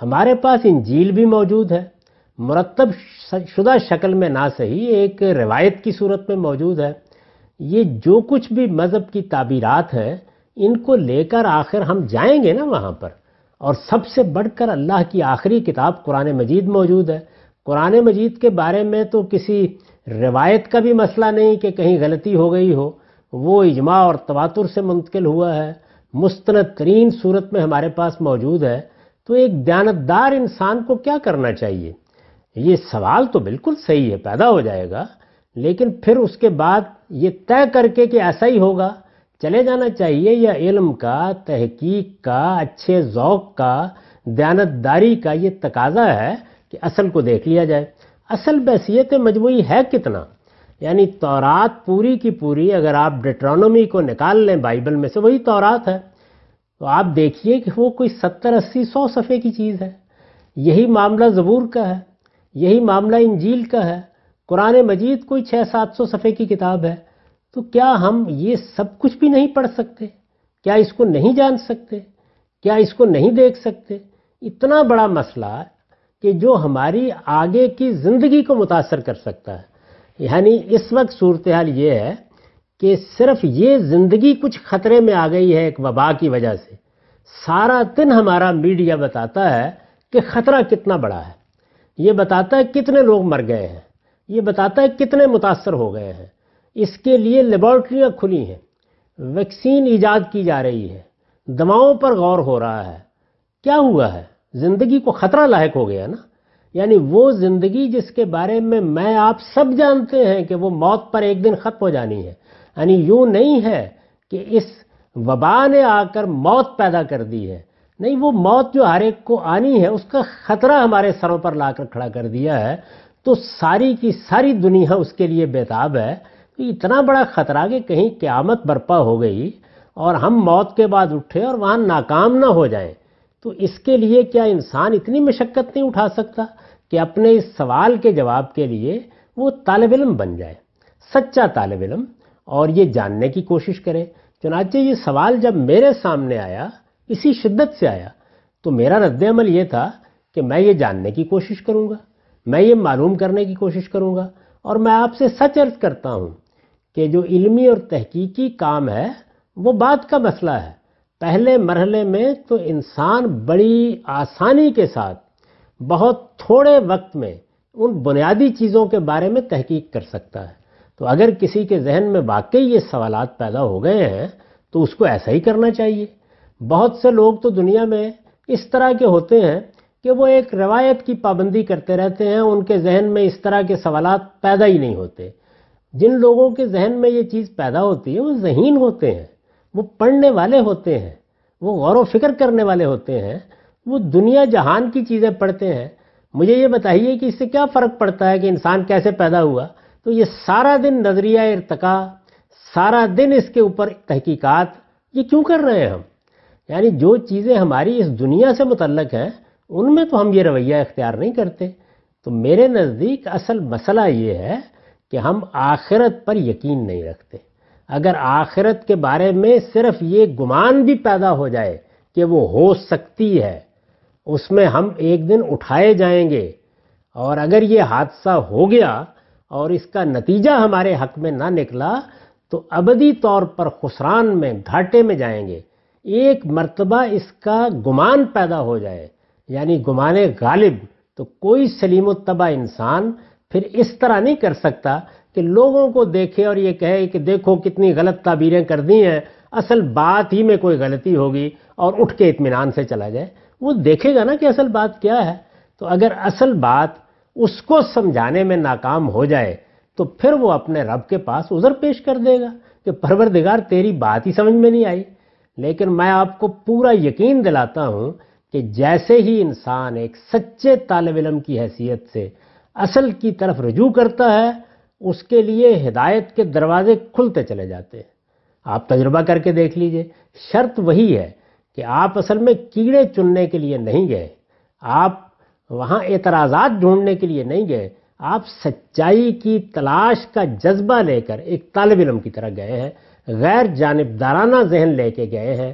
ہمارے پاس انجیل بھی موجود ہے، مرتب شدہ شکل میں نہ صحیح ایک روایت کی صورت میں موجود ہے۔ یہ جو کچھ بھی مذہب کی تعبیرات ہیں ان کو لے کر آخر ہم جائیں گے نا وہاں پر، اور سب سے بڑھ کر اللہ کی آخری کتاب قرآن مجید موجود ہے۔ قرآن مجید کے بارے میں تو کسی روایت کا بھی مسئلہ نہیں کہ کہیں غلطی ہو گئی ہو، وہ اجماع اور تواتر سے منتقل ہوا ہے، مستند ترین صورت میں ہمارے پاس موجود ہے۔ تو ایک دیانتدار انسان کو کیا کرنا چاہیے؟ یہ سوال تو بالکل صحیح ہے، پیدا ہو جائے گا، لیکن پھر اس کے بعد یہ طے کر کے کہ ایسا ہی ہوگا چلے جانا چاہیے، یا علم کا، تحقیق کا، اچھے ذوق کا، دیانتداری کا یہ تقاضا ہے کہ اصل کو دیکھ لیا جائے۔ اصل بحثیت مجموعی ہے کتنا؟ یعنی تورات پوری کی پوری اگر آپ ڈیٹرانومی کو نکال لیں بائبل میں سے، وہی تورات ہے، تو آپ دیکھیے کہ وہ کوئی ستر اسی سو صفحے کی چیز ہے۔ یہی معاملہ زبور کا ہے، یہی معاملہ انجیل کا ہے، قرآن مجید کوئی چھ سات سو صفحے کی کتاب ہے۔ تو کیا ہم یہ سب کچھ بھی نہیں پڑھ سکتے؟ کیا اس کو نہیں جان سکتے؟ کیا اس کو نہیں دیکھ سکتے؟ اتنا بڑا مسئلہ کہ جو ہماری آگے کی زندگی کو متاثر کر سکتا ہے۔ یعنی اس وقت صورتحال یہ ہے کہ صرف یہ زندگی کچھ خطرے میں آ گئی ہے ایک وبا کی وجہ سے۔ سارا دن ہمارا میڈیا بتاتا ہے کہ خطرہ کتنا بڑا ہے، یہ بتاتا ہے کتنے لوگ مر گئے ہیں، یہ بتاتا ہے کتنے متاثر ہو گئے ہیں۔ اس کے لیے لیبارٹریاں کھلی ہیں، ویکسین ایجاد کی جا رہی ہے، دواؤں پر غور ہو رہا ہے۔ کیا ہوا ہے؟ زندگی کو خطرہ لاحق ہو گیا نا۔ یعنی وہ زندگی جس کے بارے میں میں آپ سب جانتے ہیں کہ وہ موت پر ایک دن ختم ہو جانی ہے، یعنی یوں نہیں ہے کہ اس وبا نے آ کر موت پیدا کر دی ہے، نہیں، وہ موت جو ہر ایک کو آنی ہے اس کا خطرہ ہمارے سروں پر لا کر کھڑا کر دیا ہے۔ تو ساری کی ساری دنیا اس کے لیے بیتاب ہے۔ تو اتنا بڑا خطرہ کہ کہیں قیامت برپا ہو گئی اور ہم موت کے بعد اٹھے اور وہاں ناکام نہ ہو جائیں، تو اس کے لیے کیا انسان اتنی مشقت نہیں اٹھا سکتا کہ اپنے اس سوال کے جواب کے لیے وہ طالب علم بن جائے، سچا طالب علم، اور یہ جاننے کی کوشش کرے؟ چنانچہ یہ سوال جب میرے سامنے آیا، اسی شدت سے آیا، تو میرا رد عمل یہ تھا کہ میں یہ جاننے کی کوشش کروں گا، میں یہ معلوم کرنے کی کوشش کروں گا۔ اور میں آپ سے سچ عرض کرتا ہوں کہ جو علمی اور تحقیقی کام ہے وہ بعد کا مسئلہ ہے۔ پہلے مرحلے میں تو انسان بڑی آسانی کے ساتھ بہت تھوڑے وقت میں ان بنیادی چیزوں کے بارے میں تحقیق کر سکتا ہے۔ تو اگر کسی کے ذہن میں واقعی یہ سوالات پیدا ہو گئے ہیں تو اس کو ایسا ہی کرنا چاہیے۔ بہت سے لوگ تو دنیا میں اس طرح کے ہوتے ہیں کہ وہ ایک روایت کی پابندی کرتے رہتے ہیں، ان کے ذہن میں اس طرح کے سوالات پیدا ہی نہیں ہوتے۔ جن لوگوں کے ذہن میں یہ چیز پیدا ہوتی ہے وہ ذہین ہوتے ہیں، وہ پڑھنے والے ہوتے ہیں، وہ غور و فکر کرنے والے ہوتے ہیں، وہ دنیا جہان کی چیزیں پڑھتے ہیں۔ مجھے یہ بتائیے کہ اس سے کیا فرق پڑتا ہے کہ انسان کیسے پیدا ہوا؟ تو یہ سارا دن نظریہ ارتقاء، سارا دن اس کے اوپر تحقیقات، یہ کیوں کر رہے ہیں ہم؟ یعنی جو چیزیں ہماری اس دنیا سے متعلق ہیں ان میں تو ہم یہ رویہ اختیار نہیں کرتے۔ تو میرے نزدیک اصل مسئلہ یہ ہے کہ ہم آخرت پر یقین نہیں رکھتے۔ اگر آخرت کے بارے میں صرف یہ گمان بھی پیدا ہو جائے کہ وہ ہو سکتی ہے، اس میں ہم ایک دن اٹھائے جائیں گے، اور اگر یہ حادثہ ہو گیا اور اس کا نتیجہ ہمارے حق میں نہ نکلا تو ابدی طور پر خسران میں، گھاٹے میں جائیں گے۔ ایک مرتبہ اس کا گمان پیدا ہو جائے، یعنی گمان غالب، تو کوئی سلیم الطبع انسان پھر اس طرح نہیں کر سکتا کہ لوگوں کو دیکھے اور یہ کہے کہ دیکھو کتنی غلط تعبیریں کر دی ہیں، اصل بات ہی میں کوئی غلطی ہوگی، اور اٹھ کے اطمینان سے چلا جائے۔ وہ دیکھے گا نا کہ اصل بات کیا ہے۔ تو اگر اصل بات اس کو سمجھانے میں ناکام ہو جائے تو پھر وہ اپنے رب کے پاس عذر پیش کر دے گا کہ پروردگار تیری بات ہی سمجھ میں نہیں آئی۔ لیکن میں آپ کو پورا یقین دلاتا ہوں کہ جیسے ہی انسان ایک سچے طالب علم کی حیثیت سے اصل کی طرف رجوع کرتا ہے، اس کے لیے ہدایت کے دروازے کھلتے چلے جاتے ہیں۔ آپ تجربہ کر کے دیکھ لیجئے۔ شرط وہی ہے کہ آپ اصل میں کیڑے چننے کے لیے نہیں گئے، آپ وہاں اعتراضات ڈھونڈنے کے لیے نہیں گئے، آپ سچائی کی تلاش کا جذبہ لے کر ایک طالب علم کی طرح گئے ہیں، غیر جانبدارانہ ذہن لے کے گئے ہیں،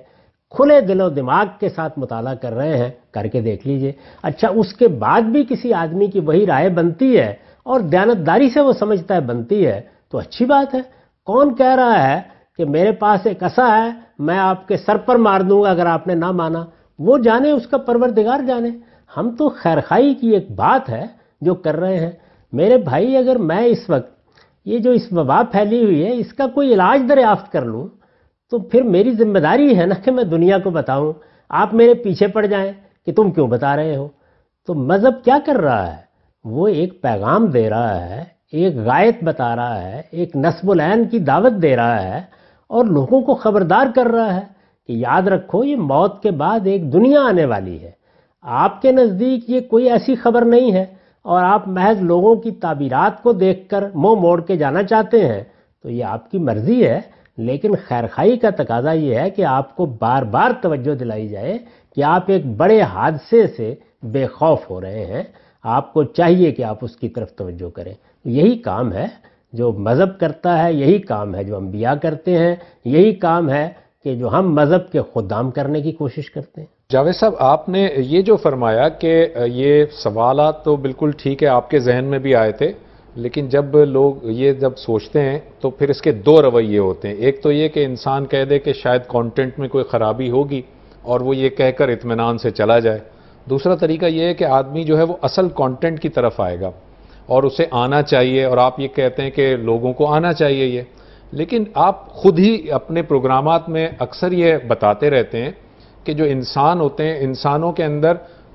کھلے دل و دماغ کے ساتھ مطالعہ کر رہے ہیں، کر کے دیکھ لیجئے۔ اچھا اس کے بعد بھی کسی آدمی کی وہی رائے بنتی ہے اور دیانتداری سے وہ سمجھتا ہے بنتی ہے تو اچھی بات ہے۔ کون کہہ رہا ہے کہ میرے پاس ایک عصا ہے میں آپ کے سر پر مار دوں گا اگر آپ نے نہ مانا؟ وہ جانے، اس کا پروردگار جانے۔ ہم تو خیرخواہی کی ایک بات ہے جو کر رہے ہیں۔ میرے بھائی، اگر میں اس وقت یہ جو اس وبا پھیلی ہوئی ہے اس کا کوئی علاج دریافت کر لوں تو پھر میری ذمہ داری ہے نا کہ میں دنیا کو بتاؤں۔ آپ میرے پیچھے پڑ جائیں کہ تم کیوں بتا رہے ہو؟ تو مذہب کیا کر رہا ہے؟ وہ ایک پیغام دے رہا ہے، ایک غائط بتا رہا ہے، ایک نصب العین کی دعوت دے رہا ہے اور لوگوں کو خبردار کر رہا ہے کہ یاد رکھو یہ موت کے بعد ایک دنیا آنے والی ہے۔ آپ کے نزدیک یہ کوئی ایسی خبر نہیں ہے اور آپ محض لوگوں کی تعبیرات کو دیکھ کر منہ موڑ کے جانا چاہتے ہیں تو یہ آپ کی مرضی ہے، لیکن خیرخواہی کا تقاضا یہ ہے کہ آپ کو بار بار توجہ دلائی جائے کہ آپ ایک بڑے حادثے سے بے خوف ہو رہے ہیں۔ آپ کو چاہیے کہ آپ اس کی طرف توجہ کریں۔ یہی کام ہے جو مذہب کرتا ہے، یہی کام ہے جو انبیاء کرتے ہیں، یہی کام ہے کہ جو ہم مذہب کے خدام کرنے کی کوشش کرتے ہیں۔ جاوید صاحب، آپ نے یہ جو فرمایا کہ یہ سوالات تو بالکل ٹھیک ہے، آپ کے ذہن میں بھی آئے تھے، لیکن جب لوگ یہ جب سوچتے ہیں تو پھر اس کے دو رویے ہوتے ہیں۔ ایک تو یہ کہ انسان کہہ دے کہ شاید کانٹینٹ میں کوئی خرابی ہوگی اور وہ یہ کہہ کر اطمینان سے چلا جائے۔ دوسرا طریقہ یہ ہے کہ آدمی جو ہے وہ اصل کانٹینٹ کی طرف آئے گا اور اسے آنا چاہیے، اور آپ یہ کہتے ہیں کہ لوگوں کو آنا چاہیے یہ، لیکن آپ خود ہی اپنے پروگرامات میں اکثر یہ بتاتے رہتے ہیں کہ جو انسان ہوتے ہیں، انسانوں کے اندر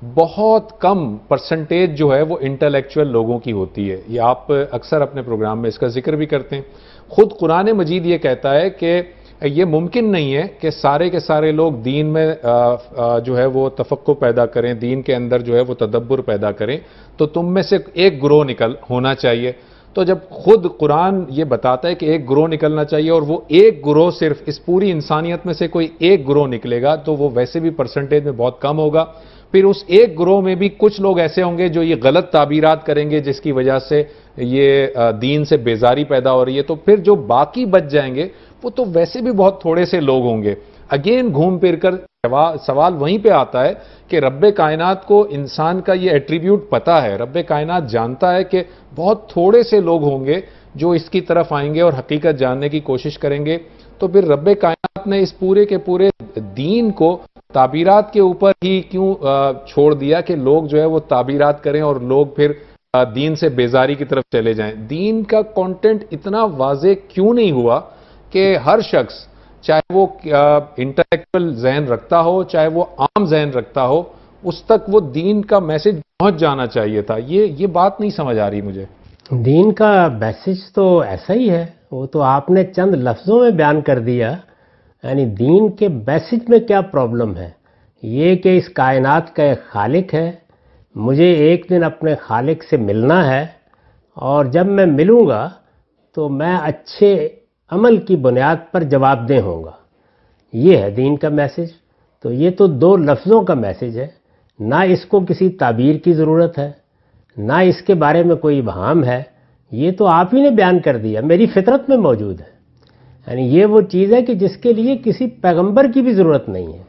بہت کم پرسنٹیج جو ہے وہ انٹلیکچوئل لوگوں کی ہوتی ہے۔ یہ آپ اکثر اپنے پروگرام میں اس کا ذکر بھی کرتے ہیں۔ خود قرآن مجید یہ کہتا ہے کہ یہ ممکن نہیں ہے کہ سارے کے سارے لوگ دین میں جو ہے وہ تفقہ پیدا کریں، دین کے اندر جو ہے وہ تدبر پیدا کریں، تو تم میں سے ایک گروہ نکل ہونا چاہیے۔ تو جب خود قرآن یہ بتاتا ہے کہ ایک گروہ نکلنا چاہیے اور وہ ایک گروہ صرف اس پوری انسانیت میں سے کوئی ایک گروہ نکلے گا تو وہ ویسے بھی پرسنٹیج میں بہت کم ہوگا۔ پھر اس ایک گروہ میں بھی کچھ لوگ ایسے ہوں گے جو یہ غلط تعبیرات کریں گے جس کی وجہ سے یہ دین سے بیزاری پیدا ہو رہی ہے، تو پھر جو باقی بچ جائیں گے وہ تو ویسے بھی بہت تھوڑے سے لوگ ہوں گے۔ اگین گھوم پھر کر سوال وہیں پہ آتا ہے کہ رب کائنات کو انسان کا یہ ایٹریبیوٹ پتا ہے، رب کائنات جانتا ہے کہ بہت تھوڑے سے لوگ ہوں گے جو اس کی طرف آئیں گے اور حقیقت جاننے کی کوشش کریں گے، تو پھر رب کائنات نے اس پورے کے پورے دین کو تعبیرات کے اوپر ہی کیوں چھوڑ دیا کہ لوگ جو ہے وہ تعبیرات کریں اور لوگ پھر دین سے بیزاری کی طرف چلے جائیں؟ دین کا کانٹینٹ اتنا واضح کیوں نہیں ہوا کہ ہر شخص، چاہے وہ انٹلیکچوئل ذہن رکھتا ہو چاہے وہ عام ذہن رکھتا ہو، اس تک وہ دین کا میسج پہنچ جانا چاہیے تھا؟ یہ یہ بات نہیں سمجھ آ رہی مجھے۔ دین کا میسج تو ایسا ہی ہے، وہ تو آپ نے چند لفظوں میں بیان کر دیا۔ یعنی دین کے میسج میں کیا پرابلم ہے؟ یہ کہ اس کائنات کا ایک خالق ہے، مجھے ایک دن اپنے خالق سے ملنا ہے، اور جب میں ملوں گا تو میں اچھے عمل کی بنیاد پر جواب دہ ہوں گا۔ یہ ہے دین کا میسج۔ تو یہ تو دو لفظوں کا میسج ہے، نہ اس کو کسی تعبیر کی ضرورت ہے، نہ اس کے بارے میں کوئی ابہام ہے، یہ تو آپ ہی نے بیان کر دیا، میری فطرت میں موجود ہے۔ یعنی یہ وہ چیز ہے کہ جس کے لیے کسی پیغمبر کی بھی ضرورت نہیں ہے۔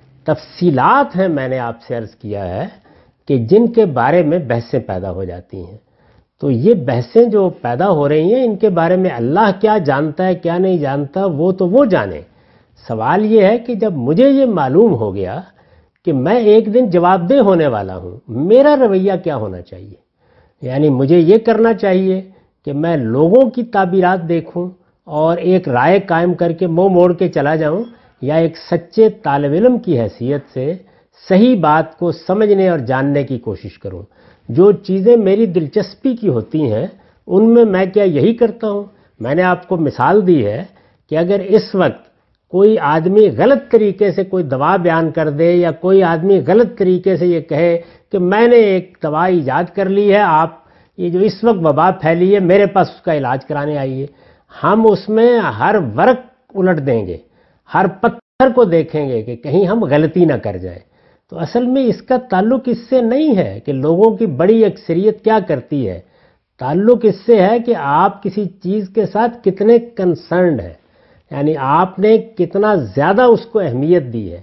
تفصیلات ہیں، میں نے آپ سے عرض کیا ہے کہ جن کے بارے میں بحثیں پیدا ہو جاتی ہیں، تو یہ بحثیں جو پیدا ہو رہی ہیں ان کے بارے میں اللہ کیا جانتا ہے کیا نہیں جانتا وہ تو وہ جانے۔ سوال یہ ہے کہ جب مجھے یہ معلوم ہو گیا کہ میں ایک دن جواب دہ ہونے والا ہوں، میرا رویہ کیا ہونا چاہیے؟ یعنی مجھے یہ کرنا چاہیے کہ میں لوگوں کی تعبیرات دیکھوں اور ایک رائے قائم کر کے منہ موڑ کے چلا جاؤں، یا ایک سچے طالب علم کی حیثیت سے صحیح بات کو سمجھنے اور جاننے کی کوشش کروں؟ جو چیزیں میری دلچسپی کی ہوتی ہیں ان میں میں کیا یہی کرتا ہوں؟ میں نے آپ کو مثال دی ہے کہ اگر اس وقت کوئی آدمی غلط طریقے سے کوئی دوا بیان کر دے، یا کوئی آدمی غلط طریقے سے یہ کہے کہ میں نے ایک دوا ایجاد کر لی ہے، آپ یہ جو اس وقت وبا پھیلی ہے میرے پاس اس کا علاج کرانے آئیے، ہم اس میں ہر ورق الٹ دیں گے، ہر پتھر کو دیکھیں گے کہ کہیں ہم غلطی نہ کر جائیں۔ تو اصل میں اس کا تعلق اس سے نہیں ہے کہ لوگوں کی بڑی اکثریت کیا کرتی ہے، تعلق اس سے ہے کہ آپ کسی چیز کے ساتھ کتنے کنسرنڈ ہیں، یعنی آپ نے کتنا زیادہ اس کو اہمیت دی ہے۔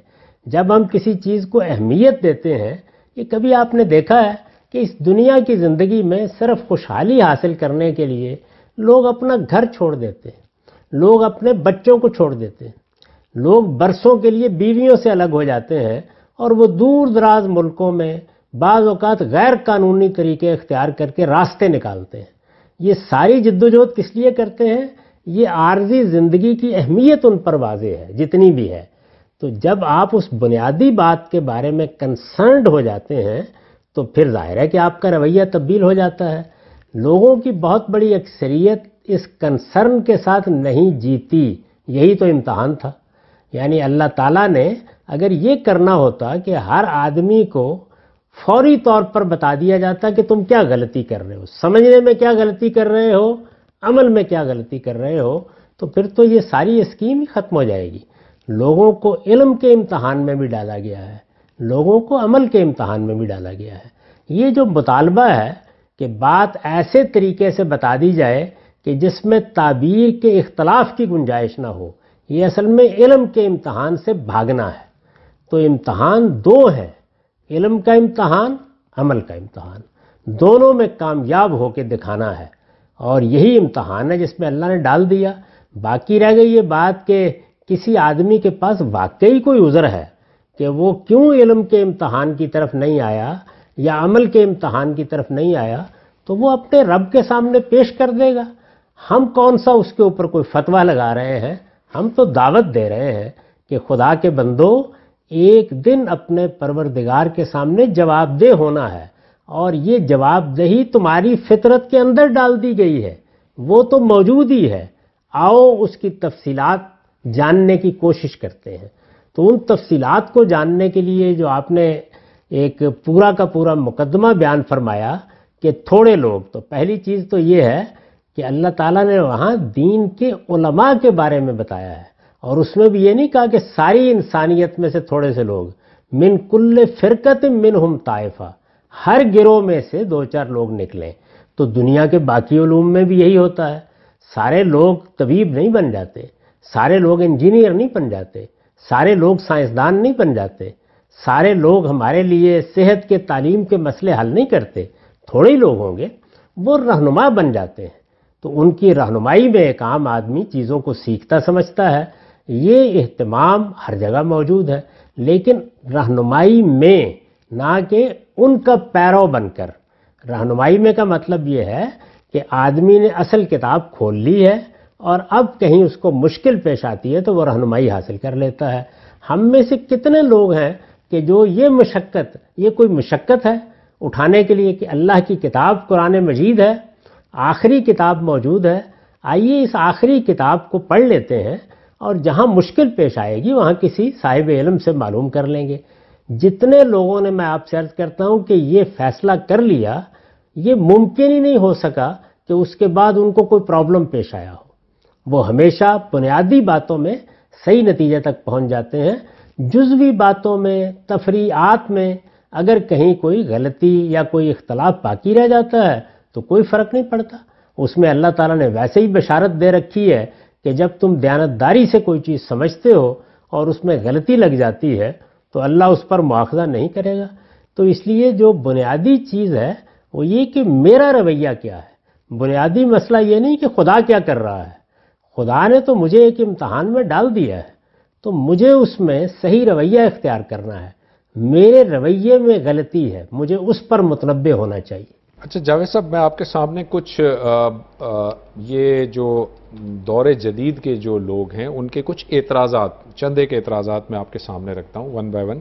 جب ہم کسی چیز کو اہمیت دیتے ہیں، یہ کبھی آپ نے دیکھا ہے کہ اس دنیا کی زندگی میں صرف خوشحالی حاصل کرنے کے لیے لوگ اپنا گھر چھوڑ دیتے ہیں، لوگ اپنے بچوں کو چھوڑ دیتے ہیں، لوگ برسوں کے لیے بیویوں سے الگ ہو جاتے ہیں اور وہ دور دراز ملکوں میں بعض اوقات غیر قانونی طریقے اختیار کر کے راستے نکالتے ہیں۔ یہ ساری جدوجہد کس لیے کرتے ہیں؟ یہ عارضی زندگی کی اہمیت ان پر واضح ہے جتنی بھی ہے۔ تو جب آپ اس بنیادی بات کے بارے میں کنسرنڈ ہو جاتے ہیں تو پھر ظاہر ہے کہ آپ کا رویہ تبدیل ہو جاتا ہے۔ لوگوں کی بہت بڑی اکثریت اس کنسرن کے ساتھ نہیں جیتی، یہی تو امتحان تھا۔ یعنی اللہ تعالیٰ نے اگر یہ کرنا ہوتا کہ ہر آدمی کو فوری طور پر بتا دیا جاتا کہ تم کیا غلطی کر رہے ہو، سمجھنے میں کیا غلطی کر رہے ہو، عمل میں کیا غلطی کر رہے ہو، تو پھر تو یہ ساری اسکیم ہی ختم ہو جائے گی۔ لوگوں کو علم کے امتحان میں بھی ڈالا گیا ہے، لوگوں کو عمل کے امتحان میں بھی ڈالا گیا ہے۔ یہ جو مطالبہ ہے کہ بات ایسے طریقے سے بتا دی جائے کہ جس میں تعبیر کے اختلاف کی گنجائش نہ ہو، یہ اصل میں علم کے امتحان سے بھاگنا ہے۔ تو امتحان دو ہیں، علم کا امتحان، عمل کا امتحان، دونوں میں کامیاب ہو کے دکھانا ہے، اور یہی امتحان ہے جس میں اللہ نے ڈال دیا۔ باقی رہ گئی یہ بات کہ کسی آدمی کے پاس واقعی کوئی عذر ہے کہ وہ کیوں علم کے امتحان کی طرف نہیں آیا یا عمل کے امتحان کی طرف نہیں آیا، تو وہ اپنے رب کے سامنے پیش کر دے گا۔ ہم کون سا اس کے اوپر کوئی فتویٰ لگا رہے ہیں، ہم تو دعوت دے رہے ہیں کہ خدا کے بندو ایک دن اپنے پروردگار کے سامنے جواب دہ ہونا ہے، اور یہ جواب دہی تمہاری فطرت کے اندر ڈال دی گئی ہے، وہ تو موجود ہی ہے۔ آؤ اس کی تفصیلات جاننے کی کوشش کرتے ہیں۔ تو ان تفصیلات کو جاننے کے لیے جو آپ نے ایک پورا کا پورا مقدمہ بیان فرمایا کہ تھوڑے لوگ، تو پہلی چیز تو یہ ہے کہ اللہ تعالیٰ نے وہاں دین کے علماء کے بارے میں بتایا ہے، اور اس میں بھی یہ نہیں کہا کہ ساری انسانیت میں سے تھوڑے سے لوگ، من کل فرقت منہم طائفہ، ہر گروہ میں سے دو چار لوگ نکلیں۔ تو دنیا کے باقی علوم میں بھی یہی ہوتا ہے، سارے لوگ طبیب نہیں بن جاتے، سارے لوگ انجینئر نہیں بن جاتے، سارے لوگ سائنسدان نہیں بن جاتے، سارے لوگ ہمارے لیے صحت کے تعلیم کے مسئلے حل نہیں کرتے، تھوڑے ہی لوگ ہوں گے وہ رہنما بن جاتے ہیں۔ تو ان کی رہنمائی میں ایک عام آدمی چیزوں کو سیکھتا سمجھتا ہے، یہ اہتمام ہر جگہ موجود ہے، لیکن رہنمائی میں نہ کہ ان کا پیرو بن کر۔ رہنمائی میں کا مطلب یہ ہے کہ آدمی نے اصل کتاب کھول لی ہے اور اب کہیں اس کو مشکل پیش آتی ہے تو وہ رہنمائی حاصل کر لیتا ہے۔ ہم میں سے کتنے لوگ ہیں کہ جو یہ مشقت، یہ کوئی مشقت ہے اٹھانے کے لیے کہ اللہ کی کتاب قرآن مجید ہے، آخری کتاب موجود ہے، آئیے اس آخری کتاب کو پڑھ لیتے ہیں اور جہاں مشکل پیش آئے گی وہاں کسی صاحب علم سے معلوم کر لیں گے۔ جتنے لوگوں نے، میں آپ سے عرض کرتا ہوں کہ یہ فیصلہ کر لیا، یہ ممکن ہی نہیں ہو سکا کہ اس کے بعد ان کو کوئی پرابلم پیش آیا ہو۔ وہ ہمیشہ بنیادی باتوں میں صحیح نتیجے تک پہنچ جاتے ہیں، جزوی باتوں میں، تفریعات میں اگر کہیں کوئی غلطی یا کوئی اختلاف باقی رہ جاتا ہے تو کوئی فرق نہیں پڑتا۔ اس میں اللہ تعالیٰ نے ویسے ہی بشارت دے رکھی ہے کہ جب تم دیانتداری سے کوئی چیز سمجھتے ہو اور اس میں غلطی لگ جاتی ہے تو اللہ اس پر مواخذہ نہیں کرے گا۔ تو اس لیے جو بنیادی چیز ہے وہ یہ کہ میرا رویہ کیا ہے۔ بنیادی مسئلہ یہ نہیں کہ خدا کیا کر رہا ہے، خدا نے تو مجھے ایک امتحان میں ڈال دیا ہے، تو مجھے اس میں صحیح رویہ اختیار کرنا ہے۔ میرے رویے میں غلطی ہے، مجھے اس پر متنبہ ہونا چاہیے۔ اچھا جاوید صاحب، میں آپ کے سامنے کچھ آ, آ, یہ جو دور جدید کے جو لوگ ہیں ان کے کچھ اعتراضات، چند ایک اعتراضات میں آپ کے سامنے رکھتا ہوں ون بائی ون۔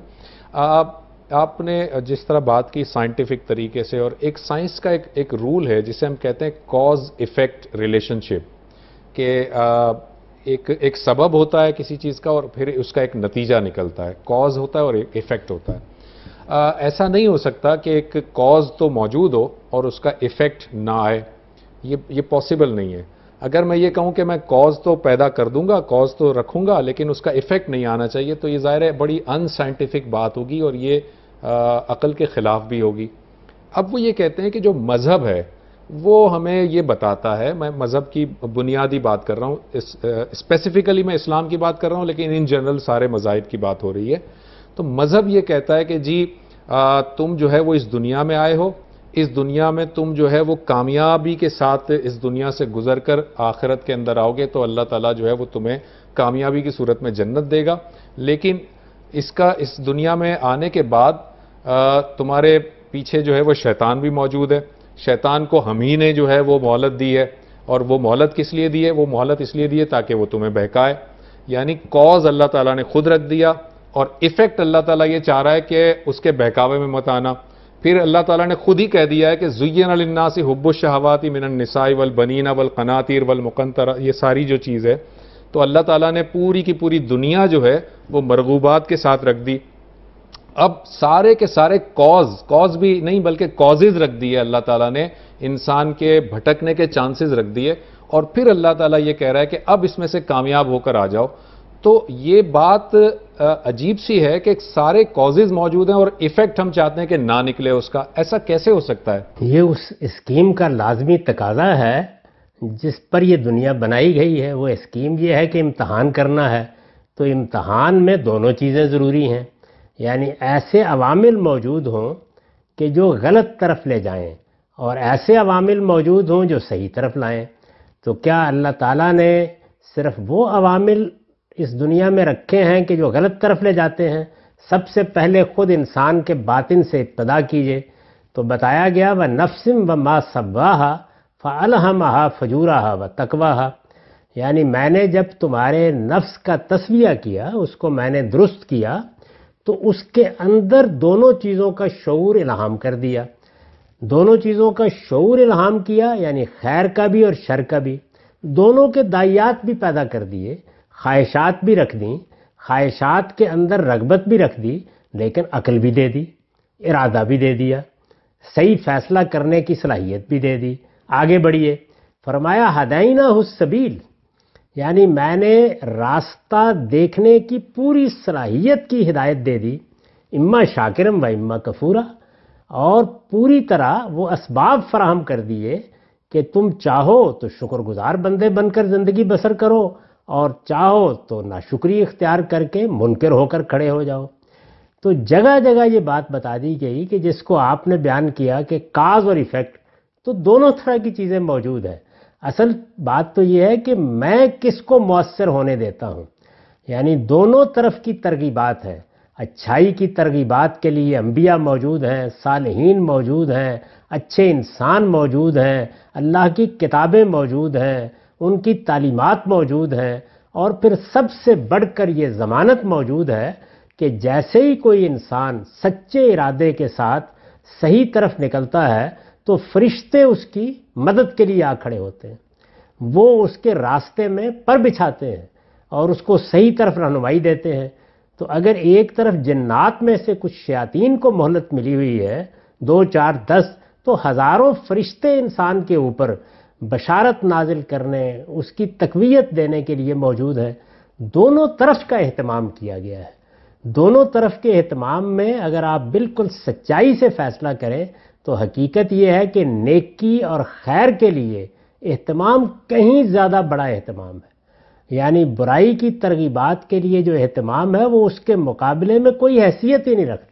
آپ نے جس طرح بات کی سائنٹیفک طریقے سے، اور ایک سائنس کا ایک ایک رول ہے جسے ہم کہتے ہیں کاز ایفیکٹ ریلیشن شپ، کہ آ, ایک ایک سبب ہوتا ہے کسی چیز کا اور پھر اس کا ایک نتیجہ نکلتا ہے، کاز ہوتا ہے اور ایک ایفیکٹ ہوتا ہے۔ آ, ایسا نہیں ہو سکتا کہ ایک کاز تو موجود ہو اور اس کا ایفیکٹ نہ آئے، یہ یہ پاسبل نہیں ہے۔ اگر میں یہ کہوں کہ میں کاز تو پیدا کر دوں گا، کاز تو رکھوں گا، لیکن اس کا ایفیکٹ نہیں آنا چاہیے، تو یہ ظاہر ہے بڑی ان سائنٹیفک بات ہوگی اور یہ آ, عقل کے خلاف بھی ہوگی۔ اب وہ یہ کہتے ہیں کہ جو مذہب ہے وہ ہمیں یہ بتاتا ہے، میں مذہب کی بنیادی بات کر رہا ہوں، اسپیسیفکلی میں اسلام کی بات کر رہا ہوں، لیکن ان جنرل سارے مذاہب کی بات ہو رہی ہے۔ تو مذہب یہ کہتا ہے کہ جی آ, تم جو ہے وہ اس دنیا میں آئے ہو، اس دنیا میں تم جو ہے وہ کامیابی کے ساتھ اس دنیا سے گزر کر آخرت کے اندر آؤ گے تو اللہ تعالیٰ جو ہے وہ تمہیں کامیابی کی صورت میں جنت دے گا، لیکن اس کا اس دنیا میں آنے کے بعد آ, تمہارے پیچھے جو ہے وہ شیطان بھی موجود ہے، شیطان کو ہم ہی نے جو ہے وہ مہلت دی ہے، اور وہ مہلت کس لیے دی ہے؟ وہ مہلت اس لیے دی ہے تاکہ وہ تمہیں بہکائے، یعنی کاز اللہ تعالیٰ نے خود رکھ دیا اور ایفیکٹ اللہ تعالیٰ یہ چاہ رہا ہے کہ اس کے بہکاوے میں مت آنا۔ پھر اللہ تعالیٰ نے خود ہی کہہ دیا ہے کہ زین للناس حب الشہوات من النساء والبنین والقناطیر والمقنطرہ، یہ ساری جو چیز ہے تو اللہ تعالیٰ نے پوری کی پوری دنیا جو ہے وہ مرغوبات کے ساتھ رکھ دی۔ اب سارے کے سارے کاز کاز بھی نہیں بلکہ کازز رکھ دیے اللہ تعالیٰ نے، انسان کے بھٹکنے کے چانسز رکھ دیے، اور پھر اللہ تعالیٰ یہ کہہ رہا ہے کہ اب اس میں سے کامیاب ہو کر آ جاؤ۔ تو یہ بات عجیب سی ہے کہ سارے کازز موجود ہیں اور ایفیکٹ ہم چاہتے ہیں کہ نہ نکلے اس کا، ایسا کیسے ہو سکتا ہے؟ یہ اس اسکیم کا لازمی تقاضا ہے جس پر یہ دنیا بنائی گئی ہے۔ وہ اسکیم یہ ہے کہ امتحان کرنا ہے، تو امتحان میں دونوں چیزیں ضروری ہیں، یعنی ایسے عوامل موجود ہوں کہ جو غلط طرف لے جائیں اور ایسے عوامل موجود ہوں جو صحیح طرف لائیں۔ تو کیا اللہ تعالیٰ نے صرف وہ عوامل اس دنیا میں رکھے ہیں کہ جو غلط طرف لے جاتے ہیں؟ سب سے پہلے خود انسان کے باطن سے ابتدا کیجئے، تو بتایا گیا وَنَفْسٍ وَمَا سَوَّاهَا فَأَلْهَمَهَا فُجُورَهَا وَتَقْوَاهَا، یعنی میں نے جب تمہارے نفس کا تسویہ کیا، اس کو میں نے درست کیا، تو اس کے اندر دونوں چیزوں کا شعور الہام کر دیا۔ دونوں چیزوں کا شعور الہام کیا یعنی خیر کا بھی اور شر کا بھی، دونوں کے دائیات بھی پیدا کر دیے، خواہشات بھی رکھ دیں، خواہشات کے اندر رغبت بھی رکھ دی، لیکن عقل بھی دے دی، ارادہ بھی دے دیا، صحیح فیصلہ کرنے کی صلاحیت بھی دے دی۔ آگے بڑھیے، فرمایا ہدیناہ السبیل، یعنی میں نے راستہ دیکھنے کی پوری صلاحیت کی ہدایت دے دی، اما شاکرم و اما کفورا، اور پوری طرح وہ اسباب فراہم کر دیے کہ تم چاہو تو شکر گزار بندے بن کر زندگی بسر کرو، اور چاہو تو ناشکری اختیار کر کے منکر ہو کر کھڑے ہو جاؤ۔ تو جگہ جگہ یہ بات بتا دی گئی کہ جس کو آپ نے بیان کیا کہ کاز اور ایفیکٹ، تو دونوں طرح کی چیزیں موجود ہیں۔ اصل بات تو یہ ہے کہ میں کس کو مؤثر ہونے دیتا ہوں، یعنی دونوں طرف کی ترغیبات ہیں۔ اچھائی کی ترغیبات کے لیے انبیاء موجود ہیں، صالحین موجود ہیں، اچھے انسان موجود ہیں، اللہ کی کتابیں موجود ہیں، ان کی تعلیمات موجود ہیں، اور پھر سب سے بڑھ کر یہ ضمانت موجود ہے کہ جیسے ہی کوئی انسان سچے ارادے کے ساتھ صحیح طرف نکلتا ہے تو فرشتے اس کی مدد کے لیے آ کھڑے ہوتے ہیں، وہ اس کے راستے میں پر بچھاتے ہیں اور اس کو صحیح طرف رہنمائی دیتے ہیں۔ تو اگر ایک طرف جنات میں سے کچھ شیاطین کو مہلت ملی ہوئی ہے، دو چار دس، تو ہزاروں فرشتے انسان کے اوپر بشارت نازل کرنے، اس کی تقویت دینے کے لیے موجود ہے۔ دونوں طرف کا اہتمام کیا گیا ہے۔ دونوں طرف کے اہتمام میں اگر آپ بالکل سچائی سے فیصلہ کریں تو حقیقت یہ ہے کہ نیکی اور خیر کے لیے اہتمام کہیں زیادہ بڑا اہتمام ہے، یعنی برائی کی ترغیبات کے لیے جو اہتمام ہے وہ اس کے مقابلے میں کوئی حیثیت ہی نہیں رکھتا۔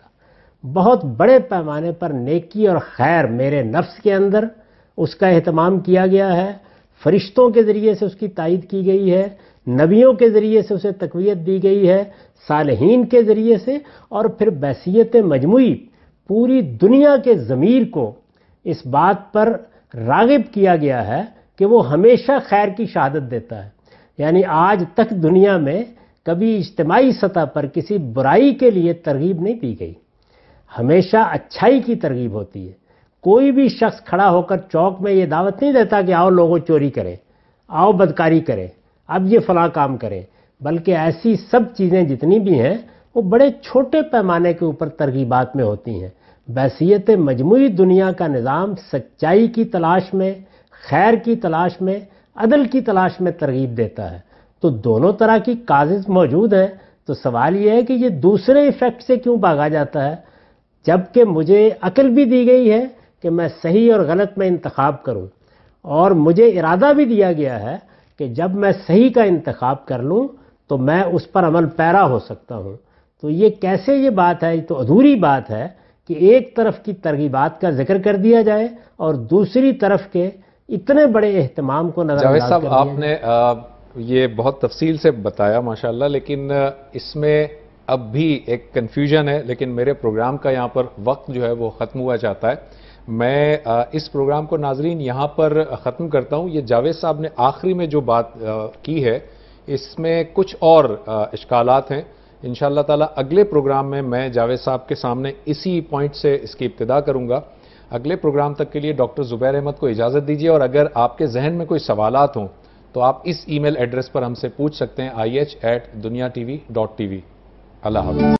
بہت بڑے پیمانے پر نیکی اور خیر میرے نفس کے اندر اس کا اہتمام کیا گیا ہے، فرشتوں کے ذریعے سے اس کی تائید کی گئی ہے، نبیوں کے ذریعے سے اسے تقویت دی گئی ہے، صالحین کے ذریعے سے، اور پھر بحیثیت مجموعی پوری دنیا کے ضمیر کو اس بات پر راغب کیا گیا ہے کہ وہ ہمیشہ خیر کی شہادت دیتا ہے۔ یعنی آج تک دنیا میں کبھی اجتماعی سطح پر کسی برائی کے لیے ترغیب نہیں دی گئی، ہمیشہ اچھائی کی ترغیب ہوتی ہے۔ کوئی بھی شخص کھڑا ہو کر چوک میں یہ دعوت نہیں دیتا کہ آؤ لوگوں چوری کریں، آؤ بدکاری کریں، اب یہ فلاں کام کریں، بلکہ ایسی سب چیزیں جتنی بھی ہیں وہ بڑے چھوٹے پیمانے کے اوپر ترغیبات میں ہوتی ہیں۔ بحیثیت مجموعی دنیا کا نظام سچائی کی تلاش میں، خیر کی تلاش میں، عدل کی تلاش میں ترغیب دیتا ہے۔ تو دونوں طرح کی کازز موجود ہیں۔ تو سوال یہ ہے کہ یہ دوسرے ایفیکٹ سے کیوں بھاگا جاتا ہے، جبکہ مجھے عقل بھی دی گئی ہے کہ میں صحیح اور غلط میں انتخاب کروں، اور مجھے ارادہ بھی دیا گیا ہے کہ جب میں صحیح کا انتخاب کر لوں تو میں اس پر عمل پیرا ہو سکتا ہوں۔ تو یہ کیسے یہ بات ہے؟ تو ادھوری بات ہے کہ ایک طرف کی ترغیبات کا ذکر کر دیا جائے اور دوسری طرف کے اتنے بڑے اہتمام کو نظر جاوید انداز صاحب کر دیا آپ نے یہ بہت تفصیل سے بتایا ماشاءاللہ، لیکن اس میں اب بھی ایک کنفیوژن ہے، لیکن میرے پروگرام کا یہاں پر وقت جو ہے وہ ختم ہوا چاہتا ہے۔ میں اس پروگرام کو ناظرین یہاں پر ختم کرتا ہوں۔ یہ جاوید صاحب نے آخری میں جو بات کی ہے اس میں کچھ اور اشکالات ہیں۔ انشاءاللہ تعالی اگلے پروگرام میں میں جاوید صاحب کے سامنے اسی پوائنٹ سے اس کی ابتدا کروں گا۔ اگلے پروگرام تک کے لیے ڈاکٹر زبیر احمد کو اجازت دیجیے، اور اگر آپ کے ذہن میں کوئی سوالات ہوں تو آپ اس ای میل ایڈریس پر ہم سے پوچھ سکتے ہیں، I H eight Dunya T V dot T V. اللہ حافظ۔